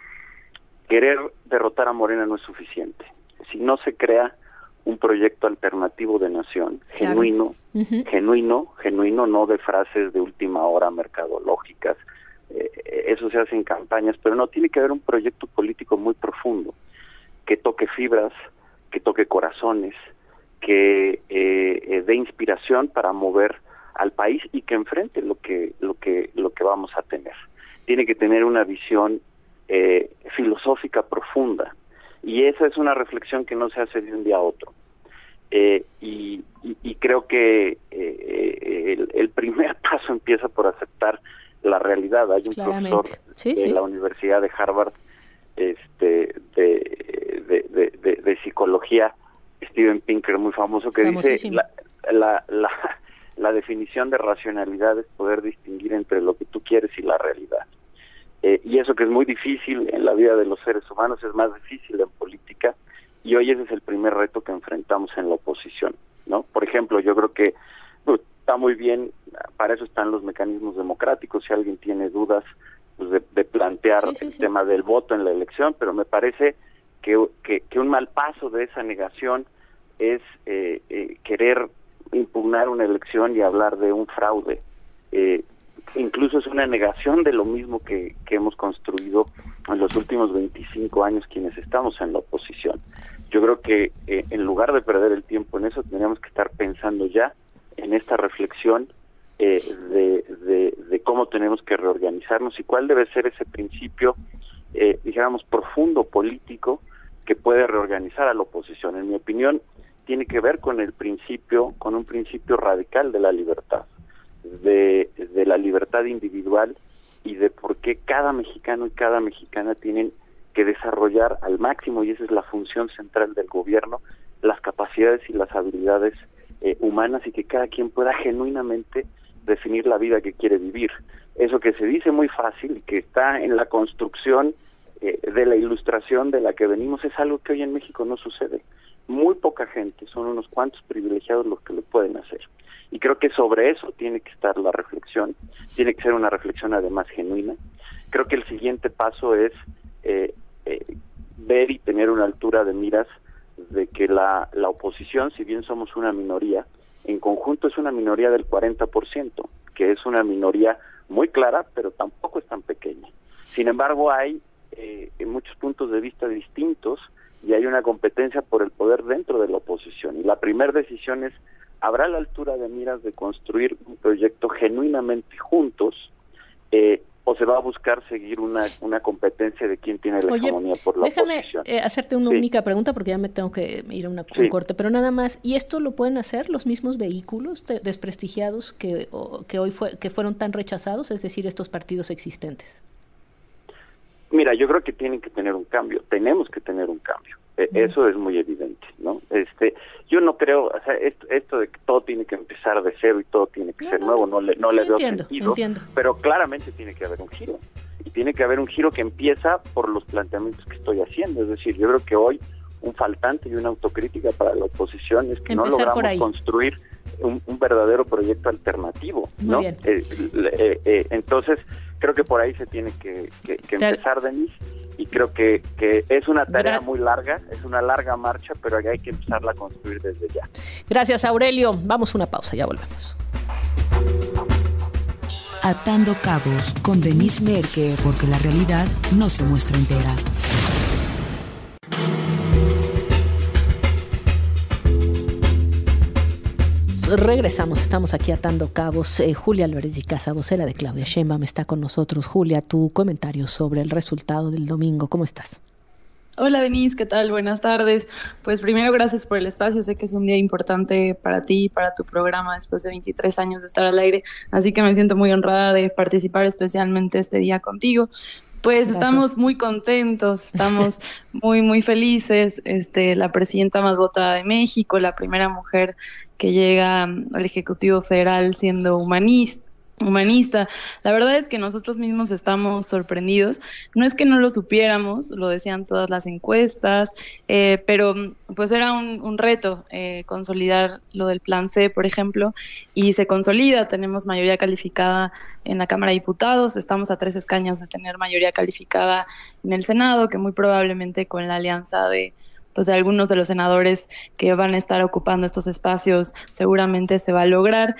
querer derrotar a Morena no es suficiente. Si no se crea un proyecto alternativo de nación, claro, genuino, uh-huh. genuino, genuino, no de frases de última hora mercadológicas, eh, eso se hace en campañas, pero no, tiene que haber un proyecto político muy profundo, que toque fibras, que toque corazones, que eh, eh, dé inspiración para mover al país y que enfrente lo que, lo que, lo que vamos a tener. Tiene que tener una visión Eh, filosófica profunda, y esa es una reflexión que no se hace de un día a otro, eh, y, y, y creo que eh, el, el primer paso empieza por aceptar la realidad. Hay un Claramente. profesor sí, de sí. la Universidad de Harvard este de, de, de, de, de psicología, Steven Pinker, muy famoso, que dice la, la, la, la definición de racionalidad es poder distinguir entre lo que tú quieres y la realidad. Eh, y eso que es muy difícil en la vida de los seres humanos, es más difícil en política, y hoy ese es el primer reto que enfrentamos en la oposición, ¿no? Por ejemplo, yo creo que pues, está muy bien, para eso están los mecanismos democráticos, si alguien tiene dudas pues, de, de plantear sí, sí, el sí. tema del voto en la elección, pero me parece que, que, que un mal paso de esa negación es eh, eh, querer impugnar una elección y hablar de un fraude. Eh, incluso es una negación de lo mismo que, que hemos construido en los últimos veinticinco años quienes estamos en la oposición. Yo creo que eh, en lugar de perder el tiempo en eso, tendríamos que estar pensando ya en esta reflexión eh, de, de, de cómo tenemos que reorganizarnos y cuál debe ser ese principio, eh, dijéramos, profundo político que puede reorganizar a la oposición. En mi opinión, tiene que ver con el principio, con un principio radical de la libertad. De, de la libertad individual y de por qué cada mexicano y cada mexicana tienen que desarrollar al máximo, y esa es la función central del gobierno, las capacidades y las habilidades eh, humanas, y que cada quien pueda genuinamente definir la vida que quiere vivir. Eso que se dice muy fácil y que está en la construcción eh, de la ilustración de la que venimos, es algo que hoy en México no sucede. Muy poca gente, son unos cuantos privilegiados los que lo pueden hacer. Y creo que sobre eso tiene que estar la reflexión, tiene que ser una reflexión además genuina. Creo que el siguiente paso es eh, eh, ver y tener una altura de miras de que la, la oposición, si bien somos una minoría, en conjunto es una minoría del cuarenta por ciento, que es una minoría muy clara, pero tampoco es tan pequeña. Sin embargo, hay eh, muchos puntos de vista distintos y hay una competencia por el poder dentro de la oposición. Y la primera decisión es: ¿habrá la altura de miras de construir un proyecto genuinamente juntos eh, o se va a buscar seguir una, una competencia de quién tiene la Oye, hegemonía por la déjame oposición? Déjame eh, hacerte una sí. única pregunta, porque ya me tengo que ir a una, sí. un corte, pero nada más. ¿Y esto lo pueden hacer los mismos vehículos de, desprestigiados que, o, que hoy fue, que fueron tan rechazados, es decir, estos partidos existentes? Mira, yo creo que tienen que tener un cambio, tenemos que tener un cambio. Eh, eso es muy evidente, ¿no? Este, yo no creo, o sea, esto, esto de que todo tiene que empezar de cero y todo tiene que no, ser no, nuevo, no le, no sí, le veo entiendo, sentido, entiendo. Pero claramente tiene que haber un giro. Y tiene que haber un giro que empieza por los planteamientos que estoy haciendo. Es decir, yo creo que hoy un faltante y una autocrítica para la oposición es que empezar no logramos construir un, un verdadero proyecto alternativo, muy ¿no? Bien. Eh, eh, eh, entonces, creo que por ahí se tiene que, que, que empezar, Denise, y creo que, que es una tarea Gra- muy larga, es una larga marcha, pero hay que empezarla a construir desde ya. Gracias, Aurelio. Vamos a una pausa, ya volvemos. Atando cabos con Denise Merker, porque la realidad no se muestra entera. Regresamos, estamos aquí atando cabos. Eh, Julia Álvarez de Casa, vocera de Claudia Sheinbaum, está con nosotros. Julia, tu comentario sobre el resultado del domingo, ¿cómo estás? Hola Denise, ¿qué tal? Buenas tardes. Pues primero gracias por el espacio, sé que es un día importante para ti y para tu programa después de veintitrés años de estar al aire, así que me siento muy honrada de participar especialmente este día contigo. Pues gracias. Estamos muy contentos, estamos muy, muy felices. Este, la presidenta más votada de México, la primera mujer que llega al Ejecutivo Federal siendo humanista. humanista. La verdad es que nosotros mismos estamos sorprendidos. No es que no lo supiéramos, lo decían todas las encuestas, eh, pero pues era un, un reto eh, consolidar lo del Plan C, por ejemplo, y se consolida. Tenemos mayoría calificada en la Cámara de Diputados, estamos a tres escaños de tener mayoría calificada en el Senado, que muy probablemente con la alianza de pues de algunos de los senadores que van a estar ocupando estos espacios seguramente se va a lograr.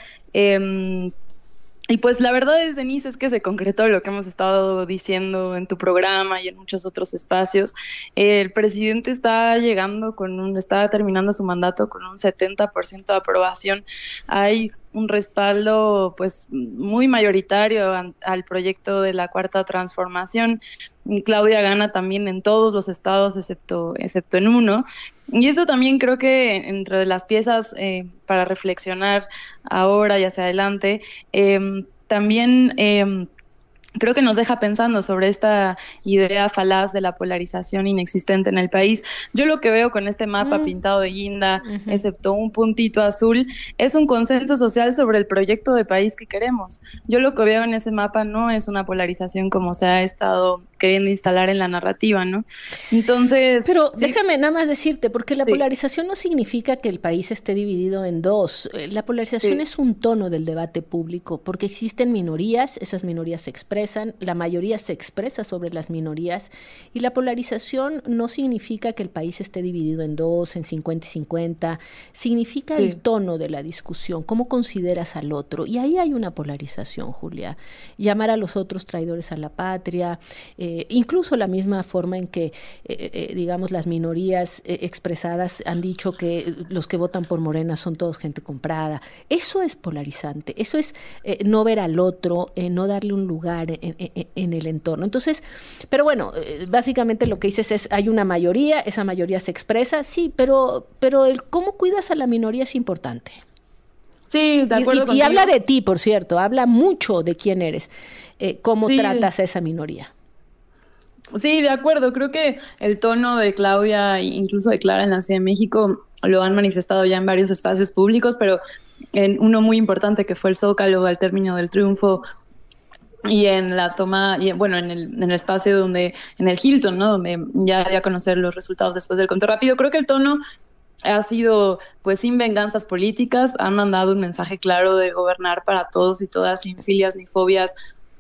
Eh, Y pues la verdad es, Denise, es que se concretó lo que hemos estado diciendo en tu programa y en muchos otros espacios. El presidente está llegando con un, está terminando su mandato con un setenta por ciento de aprobación. Hay un respaldo pues muy mayoritario al, al proyecto de la Cuarta Transformación. Claudia gana también en todos los estados excepto, excepto en uno. Y eso también creo que entre las piezas eh, para reflexionar ahora y hacia adelante, eh, también eh, creo que nos deja pensando sobre esta idea falaz de la polarización inexistente en el país. Yo lo que veo con este mapa mm. pintado de guinda, uh-huh. excepto un puntito azul, es un consenso social sobre el proyecto de país que queremos. Yo lo que veo en ese mapa no es una polarización como se ha estado queriendo instalar en la narrativa, ¿no? Entonces... Pero sí. déjame nada más decirte, porque la sí. polarización no significa que el país esté dividido en dos. La polarización sí. es un tono del debate público, porque existen minorías, esas minorías se expresan, la mayoría se expresa sobre las minorías, y la polarización no significa que el país esté dividido en dos, en cincuenta y cincuenta, significa sí. el tono de la discusión, cómo consideras al otro, y ahí hay una polarización, Julia. Llamar a los otros traidores a la patria, eh, Eh, incluso la misma forma en que, eh, eh, digamos, las minorías eh, expresadas han dicho que los que votan por Morena son todos gente comprada. Eso es polarizante, eso es eh, no ver al otro, eh, no darle un lugar en, en, en el entorno. Entonces, pero bueno, eh, básicamente lo que dices es, hay una mayoría, esa mayoría se expresa, sí, pero, pero el cómo cuidas a la minoría es importante. Sí, de acuerdo y, y, contigo. Y habla de ti, por cierto, habla mucho de quién eres, eh, cómo sí. tratas a esa minoría. Sí, de acuerdo. Creo que el tono de Claudia, incluso de Clara en la Ciudad de México, lo han manifestado ya en varios espacios públicos, pero en uno muy importante que fue el Zócalo al término del triunfo y en la toma, y bueno, en el, en el espacio donde, en el Hilton, ¿no? Donde ya dio a conocer los resultados después del conteo rápido. Creo que el tono ha sido, pues, sin venganzas políticas, han mandado un mensaje claro de gobernar para todos y todas, sin filias ni fobias,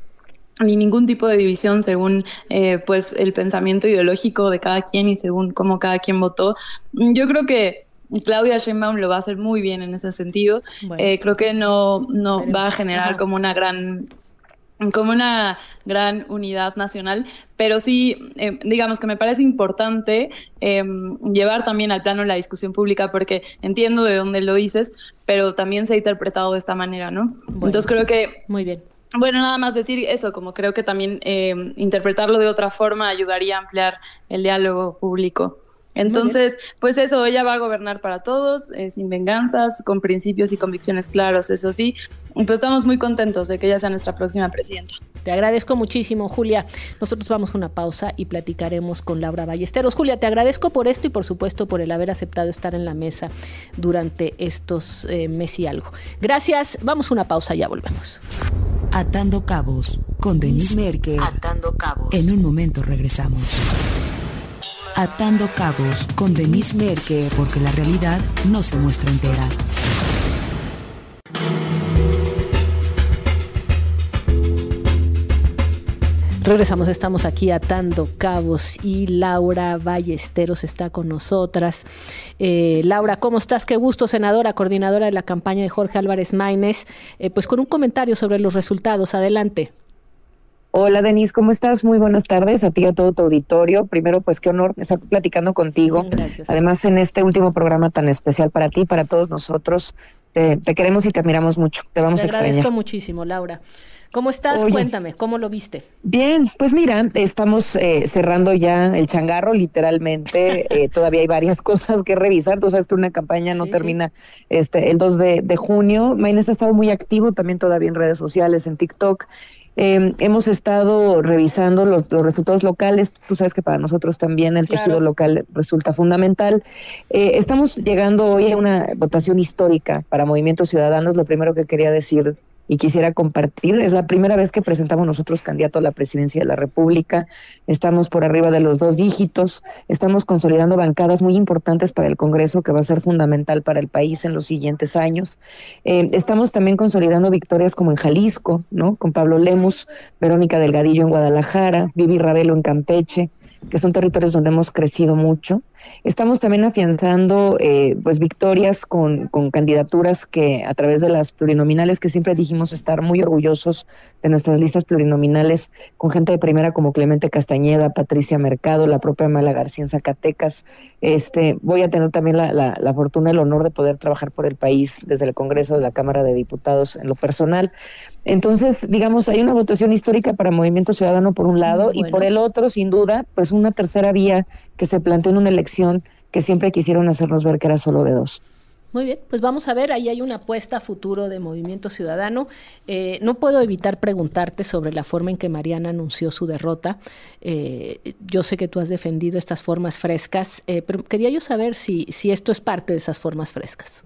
ni ningún tipo de división según eh, pues el pensamiento ideológico de cada quien y según cómo cada quien votó. Yo creo que Claudia Sheinbaum lo va a hacer muy bien en ese sentido. Bueno, eh, creo que no, no va a generar ajá. como una gran como una gran unidad nacional, pero sí, eh, digamos que me parece importante eh, llevar también al plano la discusión pública, porque entiendo de dónde lo dices, pero también se ha interpretado de esta manera, ¿no? Bueno, entonces creo que... Muy bien. Bueno, nada más decir eso, como creo que también eh, interpretarlo de otra forma ayudaría a ampliar el diálogo público. Entonces, pues eso, ella va a gobernar para todos, eh, sin venganzas, con principios y convicciones claros, eso sí. Pues estamos muy contentos de que ella sea nuestra próxima presidenta. Te agradezco muchísimo, Julia. Nosotros vamos a una pausa y platicaremos con Laura Ballesteros. Julia, te agradezco por esto y por supuesto por el haber aceptado estar en la mesa durante estos eh, meses y algo. Gracias, vamos a una pausa, ya volvemos. Atando Cabos con Denise Merker. Atando Cabos. En un momento regresamos. Atando Cabos con Denise Merker, porque la realidad no se muestra entera. Regresamos, estamos aquí atando cabos y Laura Ballesteros está con nosotras. Eh, Laura, ¿cómo estás? Qué gusto, senadora, coordinadora de la campaña de Jorge Álvarez Maínez, eh, pues con un comentario sobre los resultados. Adelante. Hola Denise, ¿cómo estás? Muy buenas tardes a ti y a todo tu auditorio. Primero, pues qué honor estar platicando contigo. Gracias. Además, en este último programa tan especial para ti, para todos nosotros, te, te queremos y te admiramos mucho. Te vamos te a extrañar. Te agradezco muchísimo, Laura. ¿Cómo estás? Oye, Cuéntame, ¿cómo lo viste? Bien, pues mira, estamos eh, cerrando ya el changarro, literalmente. eh, todavía hay varias cosas que revisar. Tú sabes que una campaña no sí, termina sí. este el dos de junio. Maínez ha estado muy activo también todavía en redes sociales, en TikTok. Eh, hemos estado revisando los, los resultados locales. Tú sabes que para nosotros también el claro. tejido local resulta fundamental. Eh, estamos llegando hoy a una votación histórica para Movimientos Ciudadanos. Lo primero que quería decir y quisiera compartir, es la primera vez que presentamos nosotros candidato a la presidencia de la República. Estamos por arriba de los dos dígitos, estamos consolidando bancadas muy importantes para el Congreso, que va a ser fundamental para el país en los siguientes años. Eh, estamos también consolidando victorias como en Jalisco, ¿no? Con Pablo Lemus, Verónica Delgadillo en Guadalajara, Vivi Ravelo en Campeche, que son territorios donde hemos crecido mucho. Estamos también afianzando eh, pues victorias con, con candidaturas que a través de las plurinominales, que siempre dijimos estar muy orgullosos de nuestras listas plurinominales, con gente de primera como Clemente Castañeda, Patricia Mercado, la propia Mala García en Zacatecas. Este, voy a tener también la, la, la fortuna, el honor de poder trabajar por el país desde el Congreso de la Cámara de Diputados en lo personal. Entonces, digamos, hay una votación histórica para Movimiento Ciudadano por un lado, bueno. y por el otro, sin duda, pues una tercera vía que se planteó en una elección que siempre quisieron hacernos ver que era solo de dos. Muy bien, pues vamos a ver, ahí hay una apuesta a futuro de Movimiento Ciudadano. Eh, no puedo evitar preguntarte sobre la forma en que Mariana anunció su derrota. Eh, yo sé que tú has defendido estas formas frescas, eh, pero quería yo saber si, si esto es parte de esas formas frescas.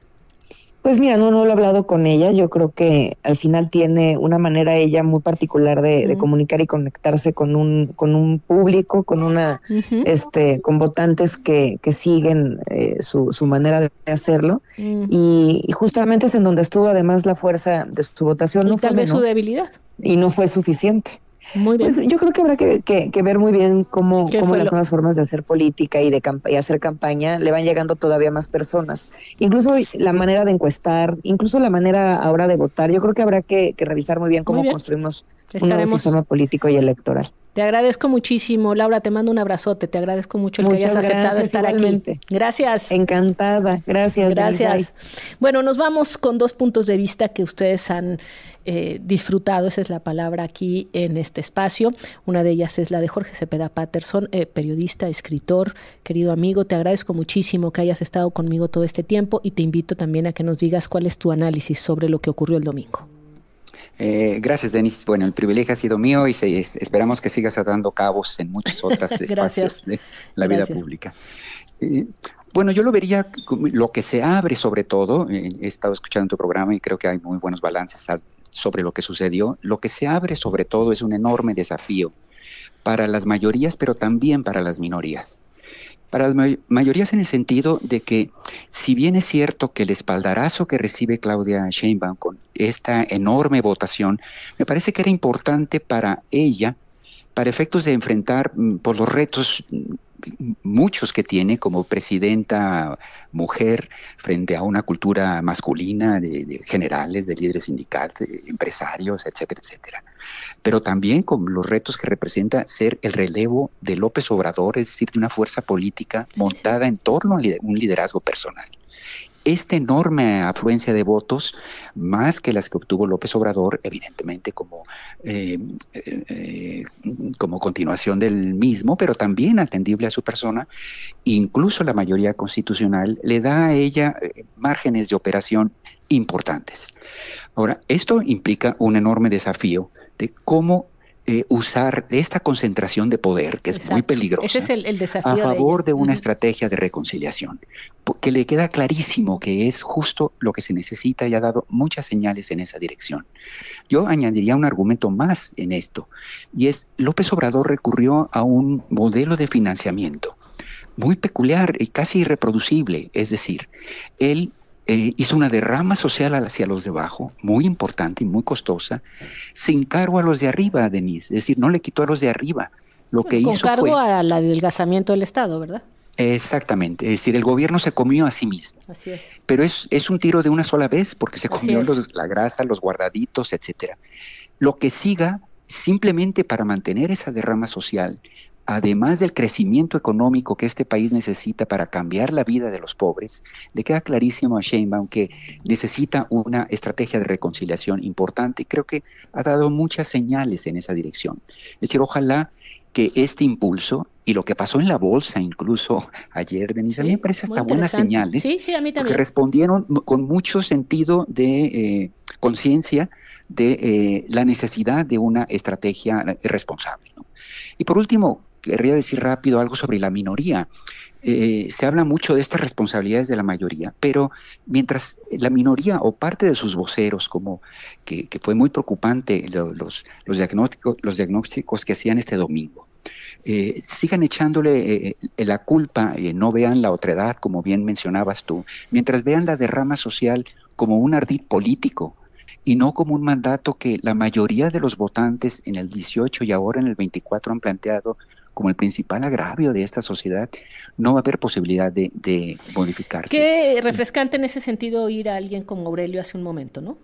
Pues mira, no, no lo he hablado con ella. Yo creo que al final tiene una manera ella muy particular de, uh-huh. de comunicar y conectarse con un con un público, con una uh-huh. este con votantes que, que siguen eh, su, su manera de hacerlo. Uh-huh. Y, y justamente es en donde estuvo además la fuerza de su votación. Y no tal fue vez menos, su debilidad. Y no fue suficiente. Muy bien. Pues yo creo que habrá que, que, que ver muy bien cómo, cómo las lo... nuevas formas de hacer política y de camp- y hacer campaña le van llegando todavía más personas. Incluso la manera de encuestar, incluso la manera ahora de votar. Yo creo que habrá que, que revisar muy bien cómo muy bien. construimos Estaremos... un nuevo sistema político y electoral. Te agradezco muchísimo, Laura, te mando un abrazote, te agradezco mucho el Muchas que hayas aceptado estar igualmente. aquí. Gracias. Encantada, gracias. Gracias. Bueno, nos vamos con dos puntos de vista que ustedes han eh, disfrutado, esa es la palabra aquí en este espacio. Una de ellas es la de Jorge Cepeda Patterson, eh, periodista, escritor, querido amigo, te agradezco muchísimo que hayas estado conmigo todo este tiempo y te invito también a que nos digas cuál es tu análisis sobre lo que ocurrió el domingo. Eh, gracias, Denise. Bueno, el privilegio ha sido mío y se, es, esperamos que sigas atando cabos en muchos otros espacios de la vida Gracias. pública. Eh, bueno, yo lo vería, lo que se abre sobre todo, eh, he estado escuchando tu programa y creo que hay muy buenos balances al, sobre lo que sucedió. Lo que se abre sobre todo es un enorme desafío para las mayorías, pero también para las minorías. Para las may- mayorías en el sentido de que, si bien es cierto que el espaldarazo que recibe Claudia Sheinbaum con esta enorme votación, me parece que era importante para ella, para efectos de enfrentar por los retos muchos que tiene como presidenta mujer frente a una cultura masculina de, de generales, de líderes sindicales, de empresarios, etcétera, etcétera. Pero también con los retos que representa ser el relevo de López Obrador, es decir, de una fuerza política montada en torno a un liderazgo personal. esta enorme afluencia de votos, más que las que obtuvo López Obrador, evidentemente como, eh, eh, como continuación del mismo, pero también atendible a su persona, incluso la mayoría constitucional le da a ella eh, márgenes de operación importantes. Ahora, esto implica un enorme desafío de cómo Eh, usar esta concentración de poder, que es Exacto. muy peligrosa, Ese es el, el desafío a favor de, de una uh-huh. estrategia de reconciliación, porque le queda clarísimo que es justo lo que se necesita y ha dado muchas señales en esa dirección. Yo añadiría un argumento más en esto, y es López Obrador recurrió a un modelo de financiamiento muy peculiar y casi irreproducible, es decir, él Eh, hizo una derrama social hacia los de abajo, muy importante y muy costosa, sin cargo a los de arriba, Denise. Es decir, no le quitó a los de arriba. Lo que Con hizo cargo fue, al adelgazamiento del Estado, ¿verdad? Exactamente. Es decir, el gobierno se comió a sí mismo. Así es. Pero es, es un tiro de una sola vez, porque se Así comió es. los, la grasa, los guardaditos, etcétera. Lo que siga, simplemente para mantener esa derrama social, además del crecimiento económico que este país necesita para cambiar la vida de los pobres, le queda clarísimo a Sheinbaum que necesita una estrategia de reconciliación importante, y creo que ha dado muchas señales en esa dirección. Es decir, ojalá que este impulso y lo que pasó en la bolsa incluso ayer, Denise, sí, a mí me parece hasta buenas señales, sí, sí, a mí también. Porque respondieron con mucho sentido de eh, conciencia de eh, la necesidad de una estrategia responsable, ¿no? Y por último, querría decir rápido algo sobre la minoría. Eh, se habla mucho de estas responsabilidades de la mayoría, pero mientras la minoría o parte de sus voceros, como que, que fue muy preocupante los, los, los, diagnósticos, los diagnósticos que hacían este domingo, eh, sigan echándole eh, la culpa, eh, no vean la otredad, como bien mencionabas tú, mientras vean la derrama social como un ardid político, y no como un mandato que la mayoría de los votantes en el dieciocho y ahora en el veinticuatro han planteado como el principal agravio de esta sociedad, no va a haber posibilidad de, de modificarse. Qué refrescante en ese sentido oír a alguien como Aurelio hace un momento, ¿no?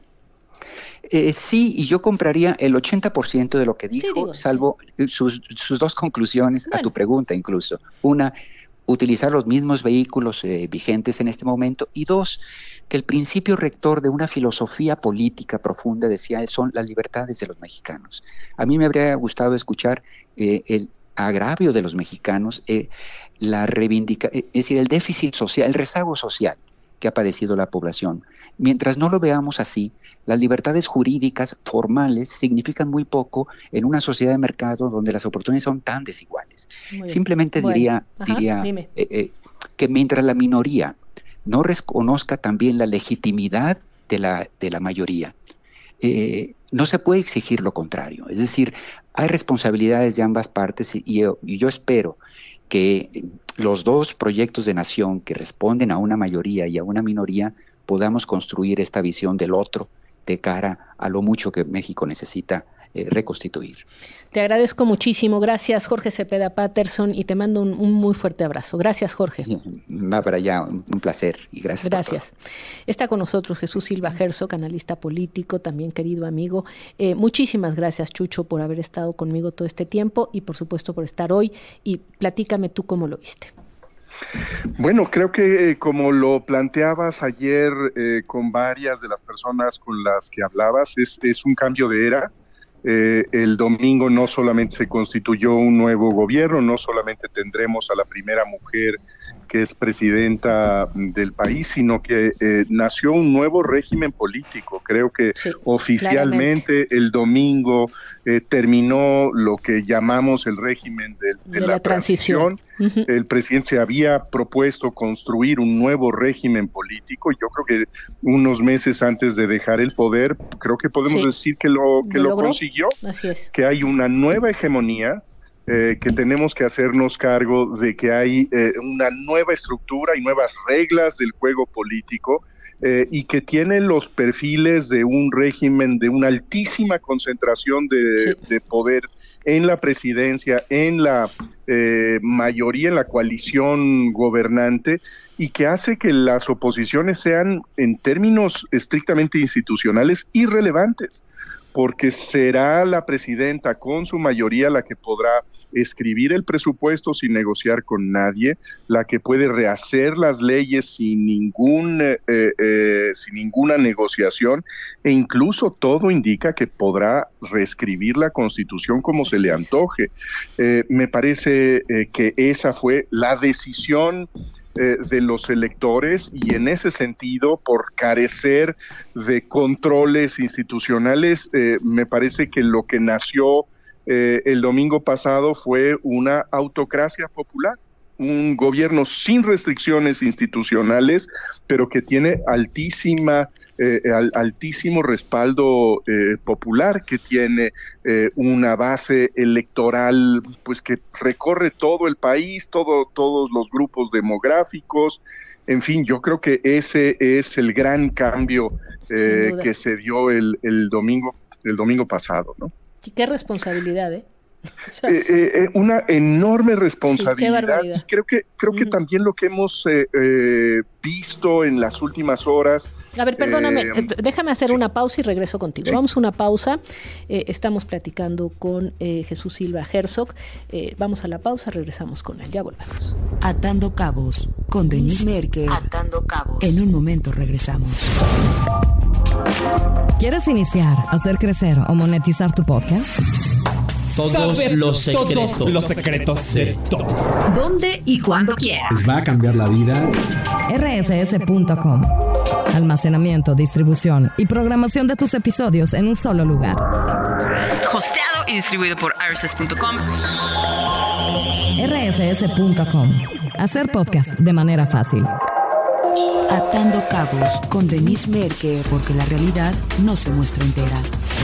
Eh, sí, y yo compraría el ochenta por ciento de lo que dijo, sí, digo, salvo sí. sus, sus dos conclusiones bueno. a tu pregunta incluso. Una, utilizar los mismos vehículos eh, vigentes en este momento, y dos, que el principio rector de una filosofía política profunda, decía él, son las libertades de los mexicanos. A mí me habría gustado escuchar eh, el agravio de los mexicanos, eh, la reivindica, es decir, el déficit social, el rezago social que ha padecido la población. Mientras no lo veamos así, las libertades jurídicas formales significan muy poco en una sociedad de mercado donde las oportunidades son tan desiguales. Simplemente bueno. diría, Ajá, diría eh, eh, que mientras la minoría no reconozca también la legitimidad de la, de la mayoría, eh, no se puede exigir lo contrario. Es decir, hay responsabilidades de ambas partes, y yo, y yo espero que los dos proyectos de nación que responden a una mayoría y a una minoría podamos construir esta visión del otro de cara a lo mucho que México necesita eh, reconstituir. Te agradezco muchísimo. Gracias, Jorge Cepeda Patterson, y te mando un, un muy fuerte abrazo. Gracias, Jorge. Va para allá, un, un placer y gracias. Gracias. Está con nosotros Jesús Silva Herzog, analista político, también querido amigo. Eh, muchísimas gracias, Chucho, por haber estado conmigo todo este tiempo y, por supuesto, por estar hoy. Y platícame tú cómo lo viste. Bueno, creo que eh, como lo planteabas ayer eh, con varias de las personas con las que hablabas, es, es un cambio de era. Eh, el domingo no solamente se constituyó un nuevo gobierno, no solamente tendremos a la primera mujer que es presidenta del país, sino que eh, nació un nuevo régimen político. Creo que sí, oficialmente claramente. El domingo eh, terminó lo que llamamos el régimen de, de, de la, la transición. transición. Uh-huh. El presidente se había propuesto construir un nuevo régimen político. Yo creo que unos meses antes de dejar el poder, creo que podemos sí. decir que lo, que lo, lo consiguió. Así es. Que hay una nueva hegemonía, Eh, que tenemos que hacernos cargo de que hay eh, una nueva estructura y nuevas reglas del juego político eh, y que tiene los perfiles de un régimen de una altísima concentración de, sí. de poder en la presidencia, en la eh, mayoría, en la coalición gobernante, y que hace que las oposiciones sean, en términos estrictamente institucionales, irrelevantes. porque será la presidenta con su mayoría la que podrá escribir el presupuesto sin negociar con nadie, la que puede rehacer las leyes sin ningún eh, eh, sin ninguna negociación, e incluso todo indica que podrá reescribir la Constitución como se le antoje. Eh, me parece eh, que esa fue la decisión Eh, de los electores, y en ese sentido, por carecer de controles institucionales, eh, me parece que lo que nació eh, el domingo pasado fue una autocracia popular, un gobierno sin restricciones institucionales, pero que tiene altísima Eh, al, altísimo respaldo eh, popular, que tiene eh, una base electoral pues que recorre todo el país, todo, todos los grupos demográficos. En fin, yo creo que ese es el gran cambio eh, que se dio el, el domingo el domingo pasado, ¿no? Y qué responsabilidad, ¿eh? O sea, eh, eh, una enorme responsabilidad. Sí, y creo que creo que uh-huh. también lo que hemos eh, eh, visto en las últimas horas. A ver, perdóname, eh, déjame hacer sí. una pausa y regreso contigo. Sí. Vamos a una pausa. Eh, estamos platicando con eh, Jesús Silva Herzog. Eh, vamos a la pausa, regresamos con él. Ya volvemos. Atando Cabos con Denise Merker. Atando Cabos. En un momento regresamos. ¿Quieres iniciar, hacer crecer o monetizar tu podcast? Todos Saber los secretos. Todos los secretos de todos. ¿Dónde y cuándo quieras? Les va a cambiar la vida. R S S punto com. Almacenamiento, distribución y programación de tus episodios en un solo lugar. Hosteado y distribuido por R S S punto com. R S S punto com. Hacer podcast de manera fácil. Atando Cabos con Denise Merker, porque la realidad no se muestra entera.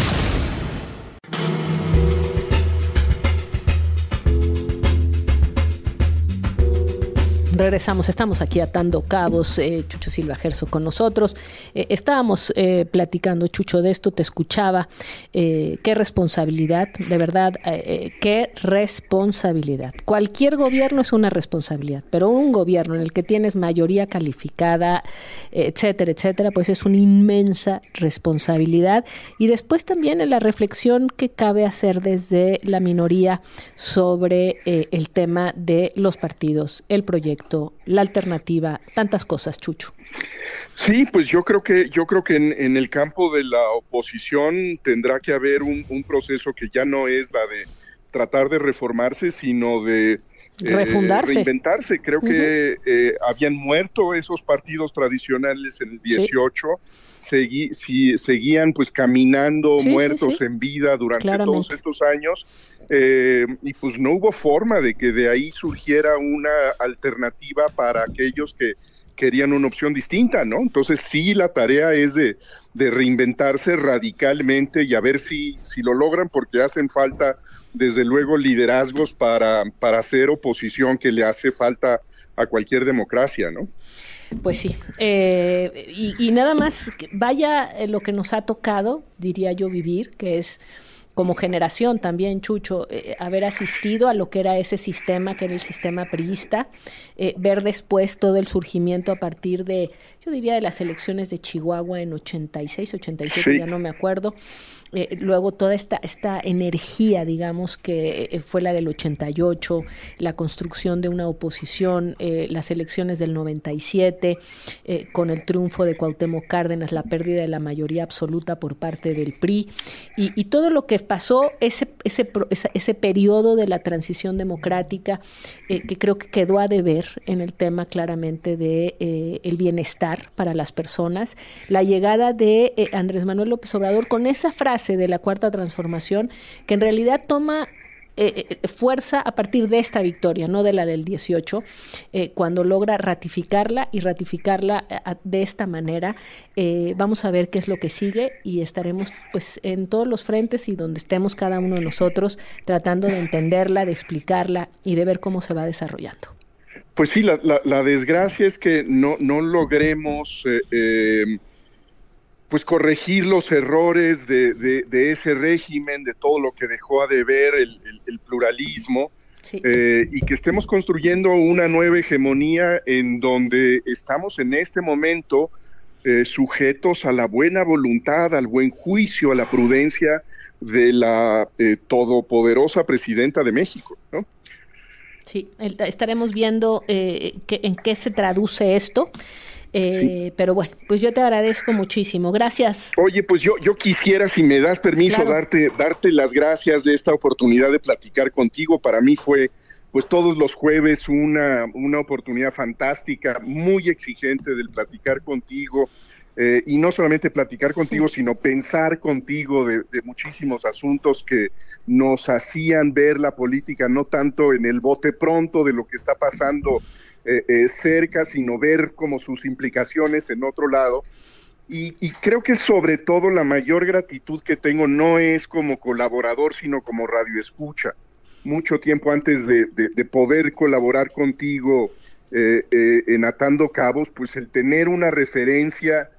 Regresamos, estamos aquí atando cabos, eh, Chucho Silva Herzog con nosotros. Eh, estábamos eh, platicando, Chucho, de esto, te escuchaba. Eh, qué responsabilidad, de verdad, eh, qué responsabilidad. Cualquier gobierno es una responsabilidad, pero un gobierno en el que tienes mayoría calificada, etcétera, etcétera, pues es una inmensa responsabilidad. Y después también en la reflexión que cabe hacer desde la minoría sobre eh, el tema de los partidos, el proyecto, la alternativa, tantas cosas, Chucho. Sí, pues yo creo que yo creo que en, en el campo de la oposición tendrá que haber un, un proceso que ya no es la de tratar de reformarse, sino de refundarse, eh, reinventarse. Creo uh-huh. que eh, habían muerto esos partidos tradicionales en el dieciocho. Sí. Segui, si, seguían pues caminando sí, muertos sí, sí. en vida durante Claramente. todos estos años, eh, y pues no hubo forma de que de ahí surgiera una alternativa para aquellos que querían una opción distinta, ¿no? Entonces sí, la tarea es de, de reinventarse radicalmente y a ver si, si lo logran, porque hacen falta desde luego liderazgos para, para hacer oposición que le hace falta a cualquier democracia, ¿no? Pues sí, eh, y, y nada más, vaya lo que nos ha tocado, diría yo, vivir, que es como generación también, Chucho, eh, haber asistido a lo que era ese sistema, que era el sistema priista, eh, ver después todo el surgimiento a partir de, yo diría, de las elecciones de Chihuahua en ochenta y seis, ochenta y siete, sí. ya no me acuerdo. Eh, luego toda esta, esta energía, digamos, que eh, fue la del ochenta y ocho, la construcción de una oposición, eh, las elecciones del noventa y siete, eh, con el triunfo de Cuauhtémoc Cárdenas, la pérdida de la mayoría absoluta por parte del P R I, y, y todo lo que pasó, ese, ese, ese, ese periodo de la transición democrática, eh, que creo que quedó a deber en el tema claramente de eh, el bienestar para las personas, la llegada de eh, Andrés Manuel López Obrador con esa frase de la Cuarta Transformación, que en realidad toma eh, eh, fuerza a partir de esta victoria, no de la del dieciocho, eh, cuando logra ratificarla y ratificarla a, de esta manera. Eh, vamos a ver qué es lo que sigue y estaremos pues en todos los frentes y donde estemos cada uno de nosotros tratando de entenderla, de explicarla y de ver cómo se va desarrollando. Pues sí, la, la, la desgracia es que no, no logremos eh, eh, pues corregir los errores de, de, de ese régimen, de todo lo que dejó a deber el, el, el pluralismo, sí. eh, y que estemos construyendo una nueva hegemonía en donde estamos en este momento eh, sujetos a la buena voluntad, al buen juicio, a la prudencia de la eh, todopoderosa presidenta de México, ¿no? Sí, estaremos viendo eh, que, en qué se traduce esto. Eh, sí. Pero bueno, pues yo te agradezco muchísimo. Gracias. Oye, pues yo, yo quisiera, si me das permiso, claro. darte, darte las gracias de esta oportunidad de platicar contigo. Para mí fue, pues todos los jueves, una, una oportunidad fantástica, muy exigente del platicar contigo. Eh, y no solamente platicar contigo, sí. sino pensar contigo de, de muchísimos asuntos que nos hacían ver la política no tanto en el bote pronto de lo que está pasando eh, eh, cerca, sino ver como sus implicaciones en otro lado. Y, y creo que sobre todo la mayor gratitud que tengo no es como colaborador, sino como radioescucha. Mucho tiempo antes de, de, de poder colaborar contigo eh, eh, en Atando Cabos, pues el tener una referencia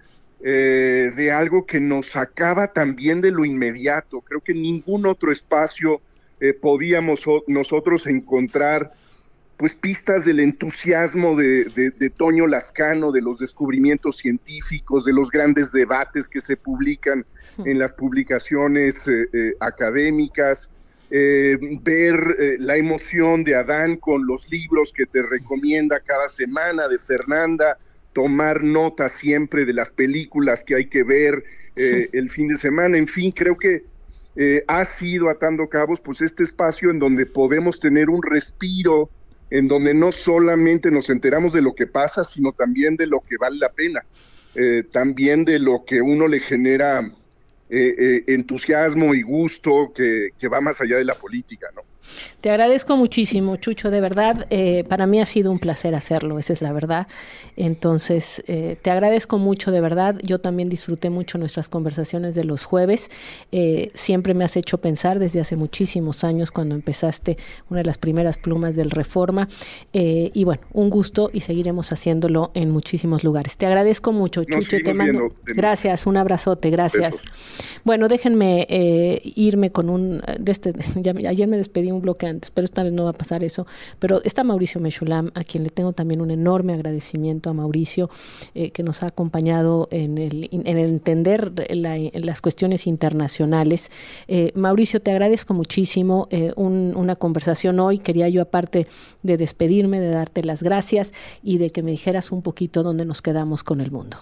Eh, de algo que nos sacaba también de lo inmediato. Creo que en ningún otro espacio eh, podíamos o, nosotros encontrar pues pistas del entusiasmo de, de, de Toño Lascano, de los descubrimientos científicos, de los grandes debates que se publican en las publicaciones eh, eh, académicas, eh, ver eh, la emoción de Adán con los libros que te recomienda cada semana, de Fernanda, tomar nota siempre de las películas que hay que ver eh, sí. el fin de semana. En fin, creo que eh, ha sido Atando Cabos, pues este espacio en donde podemos tener un respiro, en donde no solamente nos enteramos de lo que pasa, sino también de lo que vale la pena, eh, también de lo que uno le genera eh, eh, entusiasmo y gusto que, que va más allá de la política, ¿no? Te agradezco muchísimo, Chucho, de verdad, eh, para mí ha sido un placer hacerlo, esa es la verdad. Entonces, eh, te agradezco mucho, de verdad. Yo también disfruté mucho nuestras conversaciones de los jueves. Eh, siempre me has hecho pensar desde hace muchísimos años, cuando empezaste una de las primeras plumas del Reforma. Eh, y bueno, un gusto, y seguiremos haciéndolo en muchísimos lugares. Te agradezco mucho, Chucho. Te mando gracias, un abrazote, gracias. Besos. Bueno, déjenme eh, irme con un... De este, ya, ayer me despedí un bloque antes, pero esta vez no va a pasar eso. Pero está Mauricio Meshulam, a quien le tengo también un enorme agradecimiento a Mauricio, eh, que nos ha acompañado en el, en el entender la, en las cuestiones internacionales. Eh, Mauricio, te agradezco muchísimo eh, un, una conversación hoy. Quería yo, aparte de despedirme, de darte las gracias y de que me dijeras un poquito dónde nos quedamos con el mundo.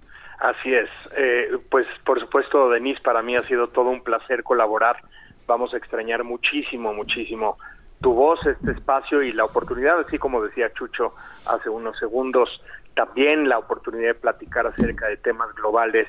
Así es. Eh, pues, por supuesto, Denise, para mí ha sido todo un placer colaborar. Vamos a extrañar muchísimo, muchísimo tu voz, este espacio y la oportunidad, así como decía Chucho hace unos segundos, también la oportunidad de platicar acerca de temas globales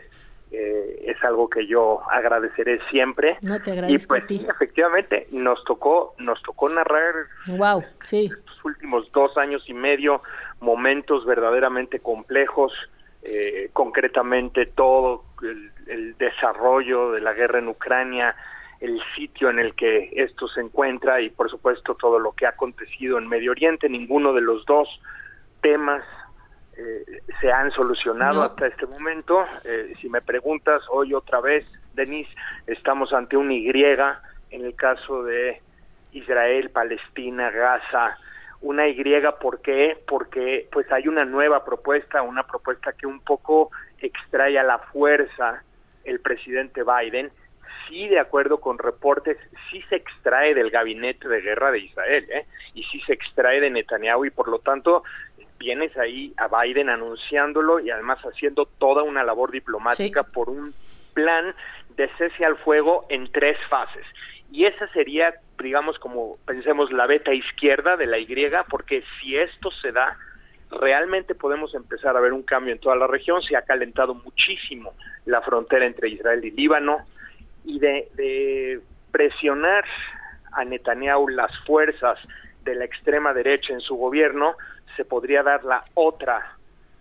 eh, es algo que yo agradeceré siempre. No, te agradezco y pues a ti. Sí, efectivamente, nos tocó, nos tocó narrar wow, sí. estos últimos dos años y medio, momentos verdaderamente complejos, eh, concretamente todo el, el desarrollo de la guerra en Ucrania, el sitio en el que esto se encuentra y por supuesto todo lo que ha acontecido en Medio Oriente. Ninguno de los dos temas eh, se han solucionado no. hasta este momento. Eh, si me preguntas hoy otra vez, Denise, estamos ante un Y en el caso de Israel, Palestina, Gaza. Una Y, ¿por qué? Porque pues hay una nueva propuesta, una propuesta que un poco extrae a la fuerza el presidente Biden. Sí, de acuerdo con reportes, sí se extrae del gabinete de guerra de Israel, ¿eh? y sí se extrae de Netanyahu, y por lo tanto vienes ahí a Biden anunciándolo y además haciendo toda una labor diplomática sí. por un plan de cese al fuego en tres fases. Y esa sería, digamos, como pensemos, la beta izquierda de la Y, porque si esto se da, realmente podemos empezar a ver un cambio en toda la región. Se ha calentado muchísimo la frontera entre Israel y Líbano, y de, de presionar a Netanyahu, las fuerzas de la extrema derecha en su gobierno, se podría dar la otra,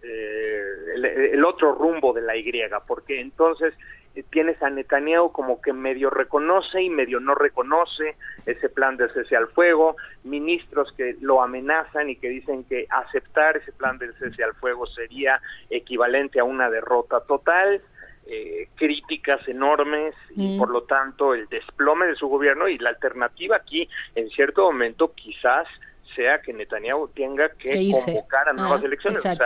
eh, el, el otro rumbo de la Y, porque entonces eh, tienes a Netanyahu como que medio reconoce y medio no reconoce ese plan de cese al fuego, ministros que lo amenazan y que dicen que aceptar ese plan de cese al fuego sería equivalente a una derrota total. Eh, críticas enormes y mm. por lo tanto el desplome de su gobierno, y la alternativa aquí en cierto momento quizás sea que Netanyahu tenga que convocar a nuevas ah, elecciones. Exacto. O sea,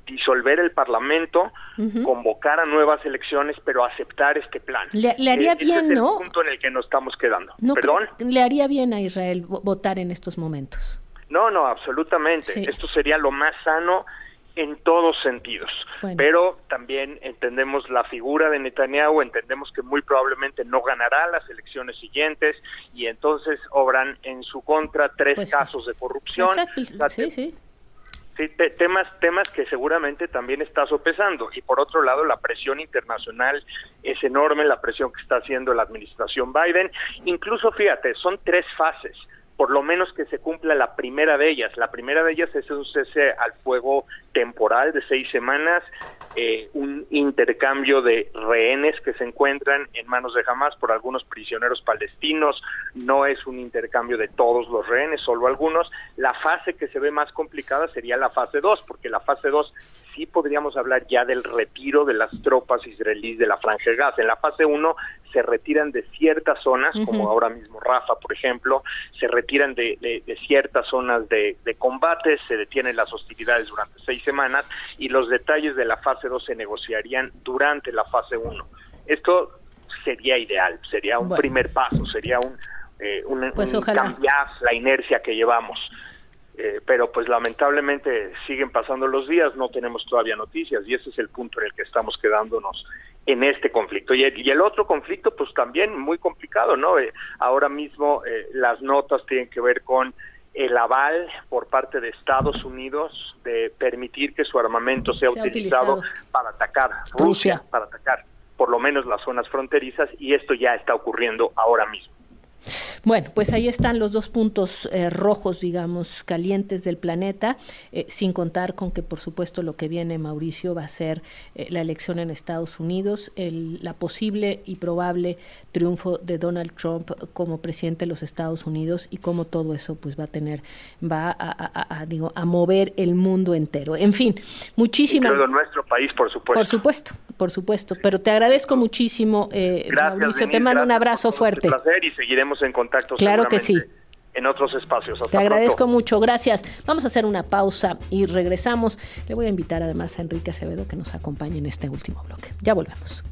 disolver el Parlamento, uh-huh. convocar a nuevas elecciones, pero aceptar este plan. Le, le haría eh, bien, ese es ¿no? el punto en el que nos estamos quedando. No, ¿Perdón? Le haría bien a Israel votar en estos momentos. No, no, absolutamente. Sí. Esto sería lo más sano en todos sentidos. Bueno. Pero también entendemos la figura de Netanyahu, entendemos que muy probablemente no ganará las elecciones siguientes y entonces obran en su contra tres pues casos sí. de corrupción. Exacto, sí, sí. Sí, te, temas, temas que seguramente también está sopesando. Y por otro lado, la presión internacional es enorme, la presión que está haciendo la administración Biden. Incluso, fíjate, son tres fases. Por lo menos que se cumpla la primera de ellas. La primera de ellas es un cese al fuego temporal de seis semanas, eh, un intercambio de rehenes que se encuentran en manos de Hamás por algunos prisioneros palestinos. No es un intercambio de todos los rehenes, solo algunos. La fase que se ve más complicada sería la fase dos, porque la fase dos sí podríamos hablar ya del retiro de las tropas israelíes de la Franja de Gaza. En la fase uno se retiran de ciertas zonas, uh-huh. como ahora mismo Rafa, por ejemplo, se retiran de, de, de ciertas zonas de, de combate, se detienen las hostilidades durante seis semanas y los detalles de la fase dos se negociarían durante la fase uno. Esto sería ideal, sería un bueno. primer paso, sería un, eh, un, pues un cambiar la inercia que llevamos. Eh, pero pues lamentablemente siguen pasando los días, no tenemos todavía noticias y ese es el punto en el que estamos quedándonos en este conflicto. Y el, y el otro conflicto pues también muy complicado, ¿no? Eh, ahora mismo eh, las notas tienen que ver con el aval por parte de Estados Unidos de permitir que su armamento sea, sea utilizado, utilizado para atacar Rusia, Rusia, para atacar por lo menos las zonas fronterizas y esto ya está ocurriendo ahora mismo. Bueno, pues ahí están los dos puntos eh, rojos, digamos, calientes del planeta, eh, sin contar con que, por supuesto, lo que viene, Mauricio, va a ser eh, la elección en Estados Unidos, el, la posible y probable triunfo de Donald Trump como presidente de los Estados Unidos y cómo todo eso pues va a tener, va a, a, a, digo, a mover el mundo entero. En fin, muchísimas... Incluido nuestro país, por supuesto. Por supuesto, por supuesto, pero te agradezco muchísimo, eh, gracias, Mauricio, Denise, te mando un abrazo fuerte. Un placer y seguiremos en contacto. Claro que sí. En otros espacios. Hasta Te agradezco pronto. mucho, gracias. Vamos a hacer una pausa y regresamos. Le voy a invitar además a Enrique Acevedo que nos acompañe en este último bloque. Ya volvemos.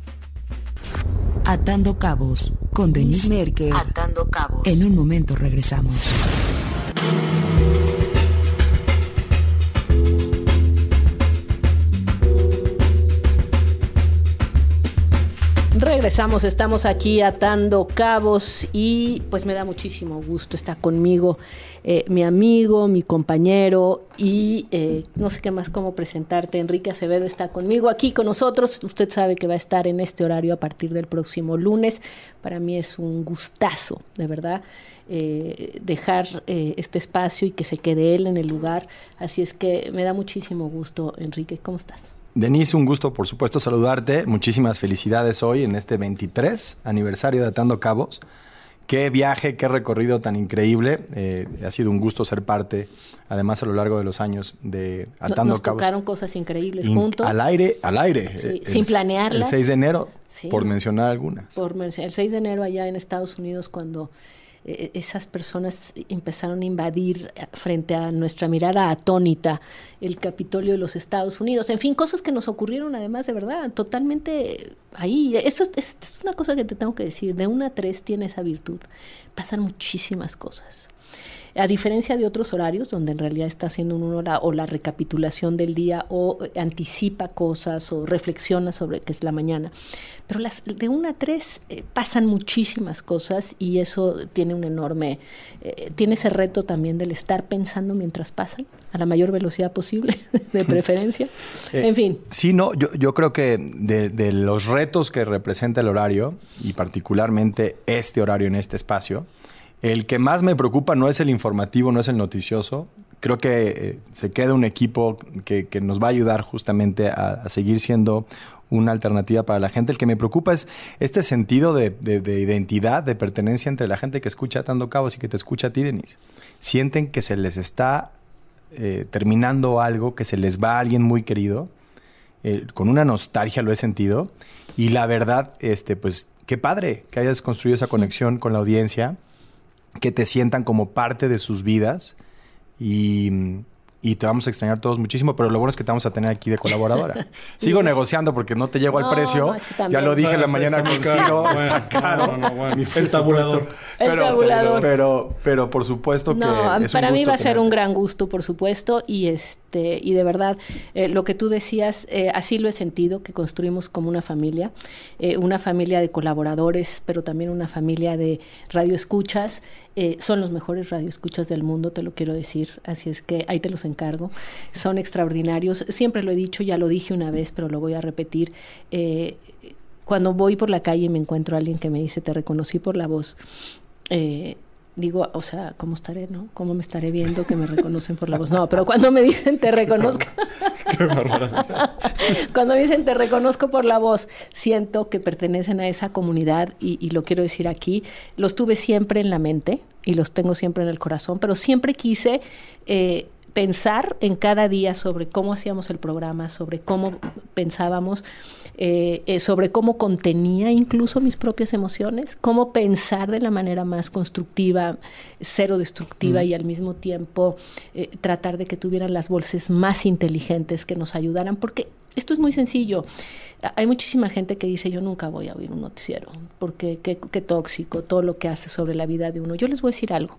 Atando Cabos con Denise Merker. Atando Cabos. En un momento regresamos. Regresamos, estamos aquí atando cabos y pues me da muchísimo gusto, está conmigo eh, mi amigo, mi compañero y eh, no sé qué más cómo presentarte. Enrique Acevedo está conmigo aquí con nosotros, usted sabe que va a estar en este horario a partir del próximo lunes. Para mí es un gustazo, de verdad, eh, dejar eh, este espacio y que se quede él en el lugar, así es que me da muchísimo gusto. Enrique, ¿cómo estás? Denise, un gusto, por supuesto, saludarte. Muchísimas felicidades hoy en este veintitrés aniversario de Atando Cabos. Qué viaje, qué recorrido tan increíble. Eh, ha sido un gusto ser parte, además, a lo largo de los años de Atando Nos Cabos. Nos tocaron cosas increíbles In, juntos. Al aire, al aire. Sí, el, sin planearlas. El seis de enero, sí, por mencionar algunas. Por men- el seis de enero allá en Estados Unidos, cuando... esas personas empezaron a invadir frente a nuestra mirada atónita el Capitolio de los Estados Unidos. En fin, cosas que nos ocurrieron además de verdad, totalmente ahí. Esto es una cosa que te tengo que decir, de una a tres tiene esa virtud. Pasan muchísimas cosas. A diferencia de otros horarios, donde en realidad está haciendo una hora o la recapitulación del día o anticipa cosas o reflexiona sobre qué es la mañana. Pero las de una a tres eh, pasan muchísimas cosas y eso tiene un enorme, eh, tiene ese reto también del estar pensando mientras pasan, a la mayor velocidad posible, de preferencia. eh, en fin. Sí, no, yo, yo creo que de, de los retos que representa el horario, y particularmente este horario en este espacio, el que más me preocupa no es el informativo, no es el noticioso. Creo que eh, se queda un equipo que, que nos va a ayudar justamente a, a seguir siendo una alternativa para la gente. El que me preocupa es este sentido de, de, de identidad, de pertenencia entre la gente que escucha Atando Cabos y que te escucha a ti, Denise. Sienten que se les está eh, terminando algo, que se les va a alguien muy querido. Eh, con una nostalgia lo he sentido. Y la verdad, este, pues, qué padre que hayas construido esa conexión con la audiencia, que te sientan como parte de sus vidas y, y te vamos a extrañar todos muchísimo, pero lo bueno es que te vamos a tener aquí de colaboradora. Sigo negociando porque no te llego no, al precio. Es que ya lo dije en la mañana con Ciro, bueno, está caro. No, no, no, bueno. El tabulador. Pero, el tabulador. Pero, pero por supuesto que no, es para un mí va a ser tenerte. un gran gusto, por supuesto, y este y de verdad, eh, lo que tú decías, eh, así lo he sentido, que construimos como una familia, eh, una familia de colaboradores, pero también una familia de radioescuchas. Eh, son los mejores radioescuchas del mundo, te lo quiero decir, así es que ahí te los encargo. Son extraordinarios, siempre lo he dicho, ya lo dije una vez, pero lo voy a repetir. Eh, cuando voy por la calle y me encuentro a alguien que me dice, te reconocí por la voz, eh, digo, o sea, ¿cómo estaré, no? ¿Cómo me estaré viendo que me reconocen por la voz? No, pero cuando me dicen, te reconozco... Qué barbaridad. Cuando me dicen, te reconozco por la voz, siento que pertenecen a esa comunidad y, y lo quiero decir aquí. Los tuve siempre en la mente y los tengo siempre en el corazón, pero siempre quise... Eh, pensar en cada día sobre cómo hacíamos el programa, sobre cómo pensábamos, eh, eh, sobre cómo contenía incluso mis propias emociones, cómo pensar de la manera más constructiva, cero destructiva mm. y al mismo tiempo eh, tratar de que tuvieran las voces más inteligentes que nos ayudaran, porque esto es muy sencillo. Hay muchísima gente que dice, yo nunca voy a oír un noticiero, porque qué, qué tóxico, todo lo que hace sobre la vida de uno. Yo les voy a decir algo.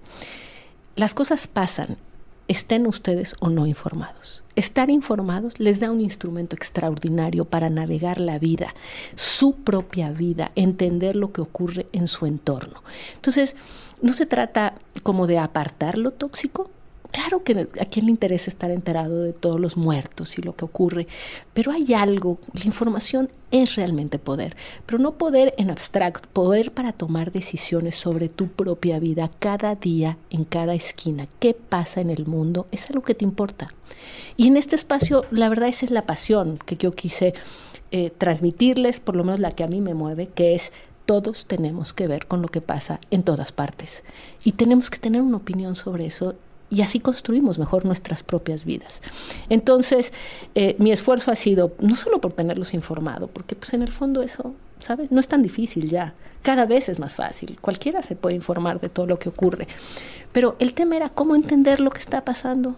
Las cosas pasan, estén ustedes o no informados. Estar informados les da un instrumento extraordinario para navegar la vida, su propia vida, entender lo que ocurre en su entorno. Entonces, no se trata como de apartar lo tóxico. Claro que a quién le interesa estar enterado de todos los muertos y lo que ocurre, pero hay algo, la información es realmente poder, pero no poder en abstracto, poder para tomar decisiones sobre tu propia vida cada día, en cada esquina. ¿Qué pasa en el mundo? Es algo que te importa. Y en este espacio, la verdad, esa es la pasión que yo quise eh, transmitirles, por lo menos la que a mí me mueve, que es todos tenemos que ver con lo que pasa en todas partes. Y tenemos que tener una opinión sobre eso. Y así construimos mejor nuestras propias vidas. Entonces, eh, mi esfuerzo ha sido no solo por tenerlos informados, porque pues en el fondo eso, ¿sabes? No es tan difícil ya. Cada vez es más fácil. Cualquiera se puede informar de todo lo que ocurre. Pero el tema era cómo entender lo que está pasando,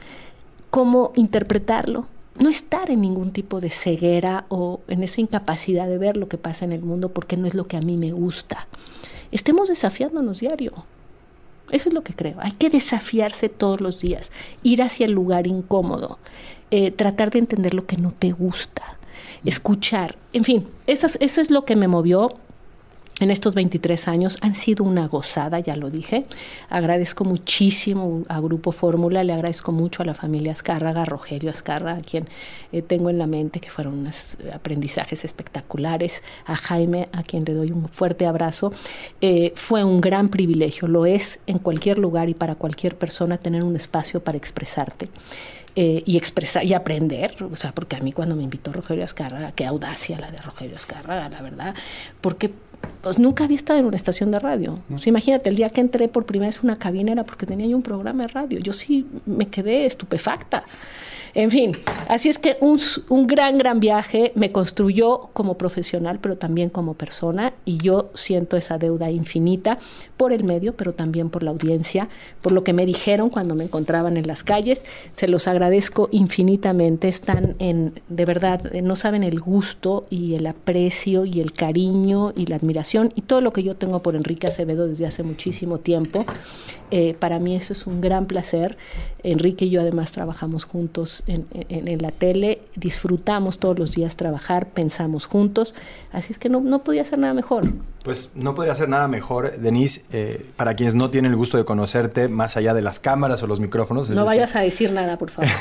cómo interpretarlo, no estar en ningún tipo de ceguera o en esa incapacidad de ver lo que pasa en el mundo porque no es lo que a mí me gusta. Estemos desafiándonos diario. Eso es lo que creo. Hay que desafiarse todos los días, ir hacia el lugar incómodo, eh, tratar de entender lo que no te gusta, escuchar. En fin, eso es, eso es lo que me movió en estos veintitrés años. Han sido una gozada, ya lo dije. Agradezco muchísimo a Grupo Fórmula, le agradezco mucho a la familia Azcárraga, a Rogelio Azcárraga, a quien eh, tengo en la mente, que fueron unos aprendizajes espectaculares, a Jaime, a quien le doy un fuerte abrazo. Eh, fue un gran privilegio, lo es en cualquier lugar y para cualquier persona tener un espacio para expresarte. Eh, y expresar y aprender, o sea, porque a mí cuando me invitó Rogelio Azcárraga, qué audacia la de Rogelio Azcárraga, la verdad, porque pues nunca había estado en una estación de radio. O sea, imagínate, el día que entré por primera vez en una cabina era porque tenía yo un programa de radio. Yo sí me quedé estupefacta. En fin, así es que un, un gran, gran viaje me construyó como profesional, pero también como persona, y yo siento esa deuda infinita por el medio, pero también por la audiencia, por lo que me dijeron cuando me encontraban en las calles. Se los agradezco infinitamente. Están en, de verdad, no saben el gusto y el aprecio y el cariño y la admiración y todo lo que yo tengo por Enrique Acevedo desde hace muchísimo tiempo. Eh, para mí eso es un gran placer. Enrique y yo además trabajamos juntos en, en, en la tele, disfrutamos todos los días trabajar, pensamos juntos, así es que no, no podía ser nada mejor. Pues no podría ser nada mejor, Denise, eh, para quienes no tienen el gusto de conocerte, más allá de las cámaras o los micrófonos. No vayas a decir nada, por favor.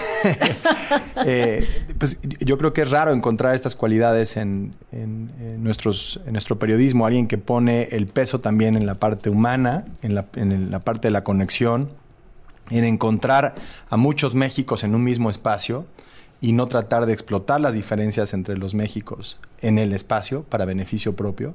eh, pues yo creo que es raro encontrar estas cualidades en, en, en, nuestros, en nuestro periodismo, alguien que pone el peso también en la parte humana, en la, en la parte de la conexión, en encontrar a muchos Méxicos en un mismo espacio y no tratar de explotar las diferencias entre los Méxicos en el espacio para beneficio propio.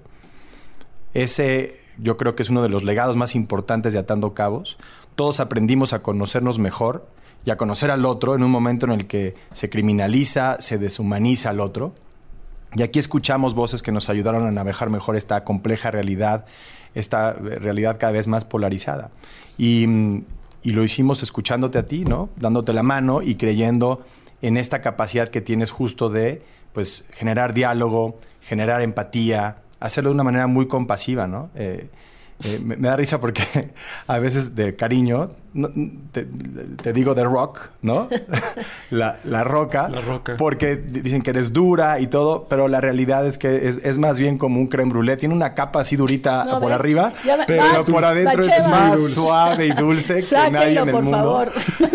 Ese yo creo que es uno de los legados más importantes de Atando Cabos. Todos aprendimos a conocernos mejor y a conocer al otro en un momento en el que se criminaliza, se deshumaniza al otro. Y aquí escuchamos voces que nos ayudaron a navegar mejor esta compleja realidad, esta realidad cada vez más polarizada. Y, y lo hicimos escuchándote a ti, ¿no? Dándote la mano y creyendo en esta capacidad que tienes justo de, pues, generar diálogo, generar empatía, hacerlo de una manera muy compasiva, ¿no? Eh, eh, me, me da risa porque a veces de cariño, no, te, te digo The Rock, ¿no? la, la roca, la roca, porque dicen que eres dura y todo, pero la realidad es que es, es más bien como un crème brûlée. Tiene una capa así durita no, por ¿ves? arriba, ya, pero vas, por adentro es más suave y dulce que nadie en el mundo. Favor.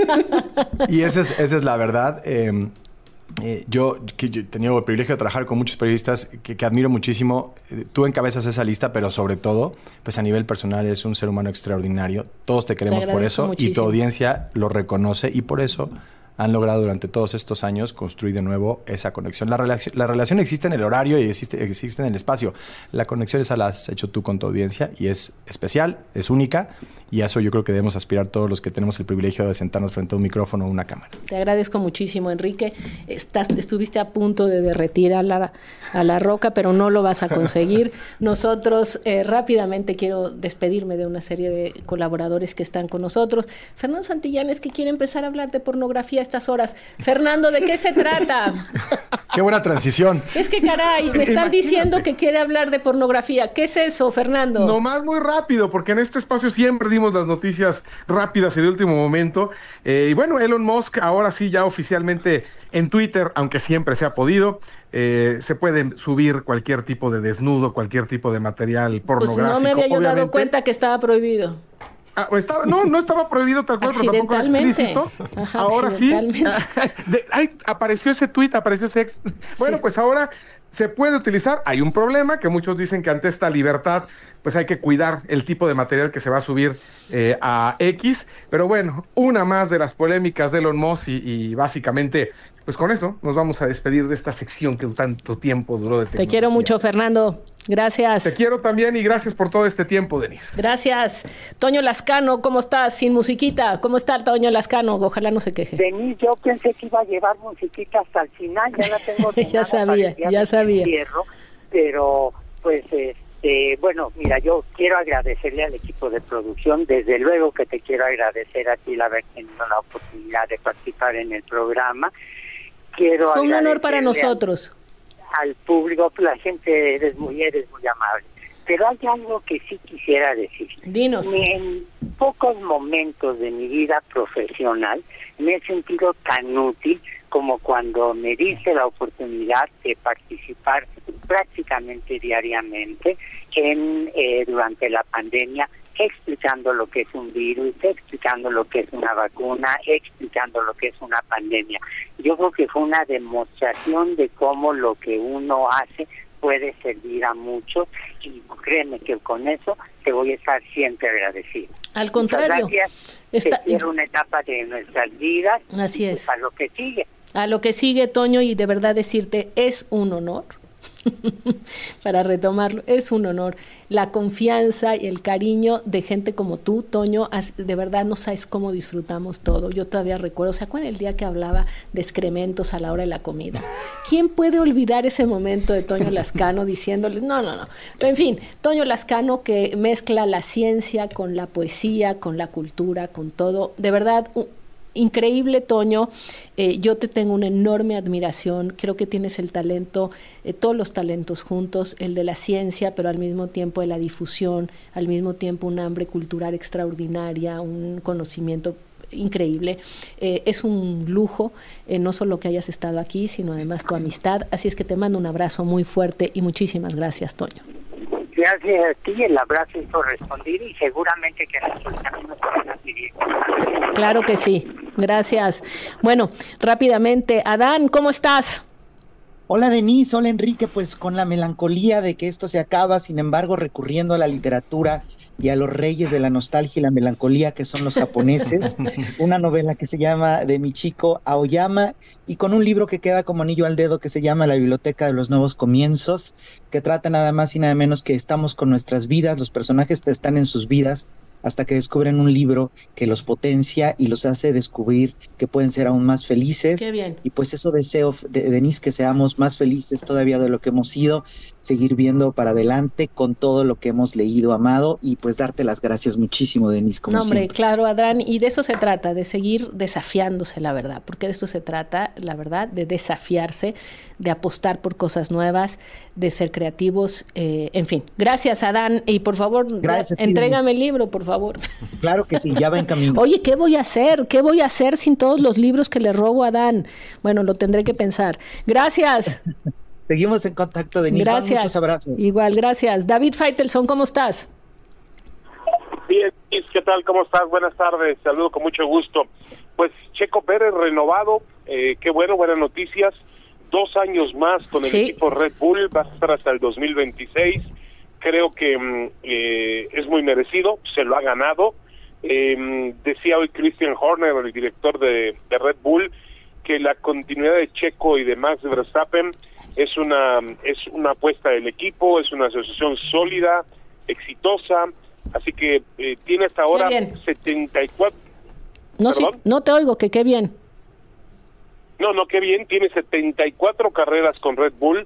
Y esa es, esa es la verdad. Eh, Eh, yo, que yo he tenido el privilegio de trabajar con muchos periodistas que, que admiro muchísimo. Eh, tú encabezas esa lista, pero sobre todo, pues a nivel personal eres un ser humano extraordinario. Todos te queremos te por eso muchísimo. Y tu audiencia lo reconoce y por eso han logrado durante todos estos años construir de nuevo esa conexión. La, relac- la relación existe en el horario y existe, existe en el espacio. La conexión esa la has hecho tú con tu audiencia y es especial, es única, y a eso yo creo que debemos aspirar todos los que tenemos el privilegio de sentarnos frente a un micrófono o una cámara. Te agradezco muchísimo, Enrique. Estás, estuviste a punto de derretir a la, a la roca, pero no lo vas a conseguir. Nosotros eh, rápidamente quiero despedirme de una serie de colaboradores que están con nosotros. Fernando Santillán es que quiere empezar a hablar de pornografía estas horas. Fernando, ¿de qué se trata? ¡Qué buena transición! Es que caray, me están diciendo que quiere hablar de pornografía. ¿Qué es eso, Fernando? Nomás muy rápido, porque en este espacio siempre dimos las noticias rápidas y de último momento. Eh, y bueno, Elon Musk ahora sí ya oficialmente en Twitter, aunque siempre se ha podido, eh, se puede subir cualquier tipo de desnudo, cualquier tipo de material pornográfico. Pues no me había yo obviamente. dado cuenta que estaba prohibido. Ah, estaba, no, no estaba prohibido tal cual, pero tampoco era explícito. Ajá, ahora sí. De, ay, apareció ese tweet, apareció ese ex. Sí. Bueno, pues ahora se puede utilizar. Hay un problema que muchos dicen que ante esta libertad, pues hay que cuidar el tipo de material que se va a subir eh, a X. Pero bueno, una más de las polémicas de Elon Musk y, y básicamente, pues con eso nos vamos a despedir de esta sección que tanto tiempo duró de tecnología. Te quiero mucho, Fernando. Gracias. Te quiero también y gracias por todo este tiempo, Denise. Gracias. Toño Lascano, ¿cómo estás? Sin musiquita. ¿Cómo está Toño Lascano? Ojalá no se queje. Denise, yo pensé que iba a llevar musiquita hasta el final. Ya la tengo. Ya sabía, ya sabía. Cierro, pero pues este, bueno, mira, yo quiero agradecerle al equipo de producción. Desde luego que te quiero agradecer a ti el haber tenido la oportunidad de participar en el programa. Quiero Fue un honor para nosotros. Al público, la gente, eres muy, eres muy amable. Pero hay algo que sí quisiera decir. Dinos. En pocos momentos de mi vida profesional me he sentido tan útil como cuando me diste la oportunidad de participar prácticamente diariamente en eh, durante la pandemia, explicando lo que es un virus, explicando lo que es una vacuna, explicando lo que es una pandemia. Yo creo que fue una demostración de cómo lo que uno hace puede servir a muchos y créeme que con eso te voy a estar siempre agradecido. Al contrario. Muchas gracias. Esta... Es una etapa de nuestras vidas. Así es. Pues a lo que sigue. A lo que sigue, Toño, y de verdad decirte, es un honor. Para retomarlo, es un honor la confianza y el cariño de gente como tú, Toño. De verdad no sabes cómo disfrutamos todo. Yo todavía recuerdo, ¿se acuerdan el día que hablaba de excrementos a la hora de la comida? ¿Quién puede olvidar ese momento de Toño Lascano diciéndole, no, no, no? En fin, Toño Lascano que mezcla la ciencia con la poesía, con la cultura, con todo. De verdad, increíble, Toño. Eh, yo te tengo una enorme admiración. Creo que tienes el talento, eh, todos los talentos juntos, el de la ciencia, pero al mismo tiempo de la difusión, al mismo tiempo un hambre cultural extraordinaria, un conocimiento increíble. Eh, es un lujo, eh, no solo que hayas estado aquí, sino además tu amistad. Así es que te mando un abrazo muy fuerte y muchísimas gracias, Toño. Gracias a ti, el abrazo es correspondido y seguramente que nuestros caminos van a seguir. Claro que sí, gracias. Bueno, rápidamente, Adán, ¿cómo estás? Hola Denise, hola Enrique, pues con la melancolía de que esto se acaba, sin embargo recurriendo a la literatura y a los reyes de la nostalgia y la melancolía que son los japoneses, una novela que se llama de Michiko Aoyama y con un libro que queda como anillo al dedo que se llama La Biblioteca de los Nuevos Comienzos, que trata nada más y nada menos que estamos con nuestras vidas, los personajes están en sus vidas hasta que descubren un libro que los potencia y los hace descubrir que pueden ser aún más felices. Qué bien. Y pues eso deseo, de, Denise, que seamos más felices todavía de lo que hemos sido. seguir viendo para adelante con todo lo que hemos leído, amado, y pues darte las gracias muchísimo, Denise, como No, hombre, siempre. claro, Adán, y de eso se trata, de seguir desafiándose, la verdad, porque de esto se trata, la verdad, de desafiarse, de apostar por cosas nuevas, de ser creativos, eh, en fin. Gracias, Adán, y por favor, Gracias, entrégame el libro, por favor. Claro que sí, ya va en camino. Oye, ¿qué voy a hacer? ¿Qué voy a hacer sin todos los libros que le robo a Adán? Bueno, lo tendré que pensar. Gracias. Seguimos en contacto, Denise. Gracias. Muchos abrazos. Igual, gracias. David Faitelson, ¿cómo estás? Bien, ¿qué tal? ¿Cómo estás? Buenas tardes. Saludo con mucho gusto. Pues Checo Pérez renovado, eh, qué bueno, buenas noticias. Dos años más con el Sí. equipo Red Bull, va a estar hasta el dos mil veintiséis. Creo que mm, eh, es muy merecido, se lo ha ganado. Eh, decía hoy Christian Horner, el director de, de Red Bull, que la continuidad de Checo y de Max Verstappen es una es una apuesta del equipo, es una asociación sólida, exitosa, así que eh, tiene hasta ahora setenta y cuatro. No, sí, no te oigo, que qué bien. No, no, qué bien, tiene setenta y cuatro carreras con Red Bull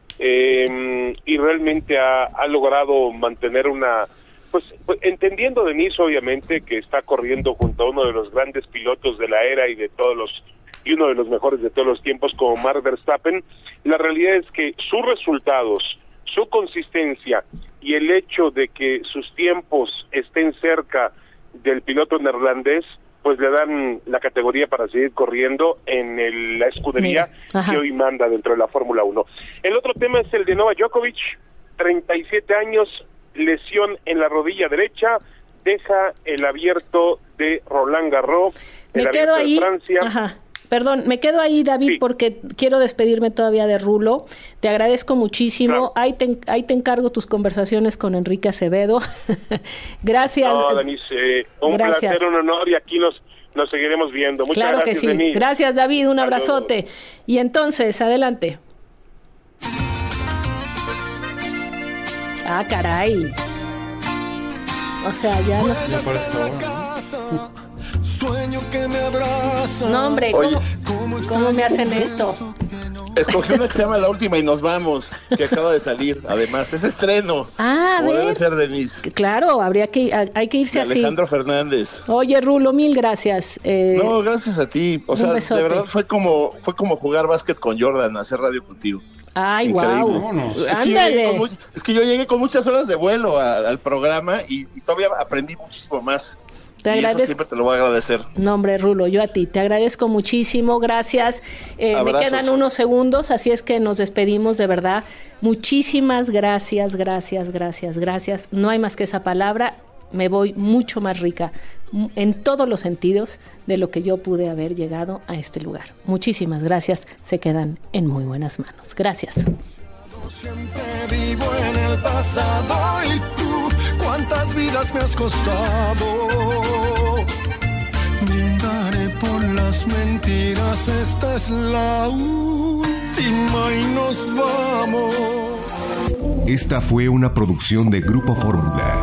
eh, y realmente ha, ha logrado mantener una, pues, pues entendiendo Denise obviamente que está corriendo junto a uno de los grandes pilotos de la era y de todos los y uno de los mejores de todos los tiempos como Max Verstappen. La realidad es que sus resultados, su consistencia y el hecho de que sus tiempos estén cerca del piloto neerlandés, pues le dan la categoría para seguir corriendo en el, la escudería que hoy manda dentro de la Fórmula uno. El otro tema es el de Novak Djokovic, treinta y siete años, lesión en la rodilla derecha, deja el abierto de Roland Garros, el Me quedo abierto ahí. de Francia. Ajá. Perdón, me quedo ahí, David, sí. porque quiero despedirme todavía de Rulo. Te agradezco muchísimo. Claro. Ahí, te, ahí te encargo tus conversaciones con Enrique Acevedo. Gracias. No, Denise, eh, un Gracias. placer, un honor, y aquí nos, nos seguiremos viendo. Muchas claro gracias, que sí. Denise. Gracias, David. Un abrazote. Y entonces, adelante. Ah, caray. O sea, ya nos... Ya para esta hora. Sueño que me abraza. No, hombre, ¿cómo, ¿cómo, ¿cómo me hacen esto? Escogí una que se llama La Última y Nos Vamos, que acaba de salir, además, es estreno. Ah, como a ver. debe ser, Denise. Claro, habría que, hay que irse de así. Alejandro Fernández. Oye, Rulo, mil gracias. Eh, no, gracias a ti. O sea, besote. De verdad fue como fue como jugar básquet con Jordan, hacer radio contigo. Ay, increíble. Wow. Es Ándale. Que muy, es que yo llegué con muchas horas de vuelo a, al programa y, y todavía aprendí muchísimo más. Te y agradezco. Eso siempre te lo voy a agradecer. No, hombre, Rulo, yo a ti. Te agradezco muchísimo, gracias. Eh, me quedan unos segundos, así es que nos despedimos, de verdad. Muchísimas gracias, gracias, gracias, gracias. No hay más que esa palabra. Me voy mucho más rica en todos los sentidos de lo que yo pude haber llegado a este lugar. Muchísimas gracias. Se quedan en muy buenas manos. Gracias. Siempre vivo en el pasado y tú, cuántas vidas me has costado. Brindaré por las mentiras, esta es la última y nos vamos. Esta fue una producción de Grupo Fórmula.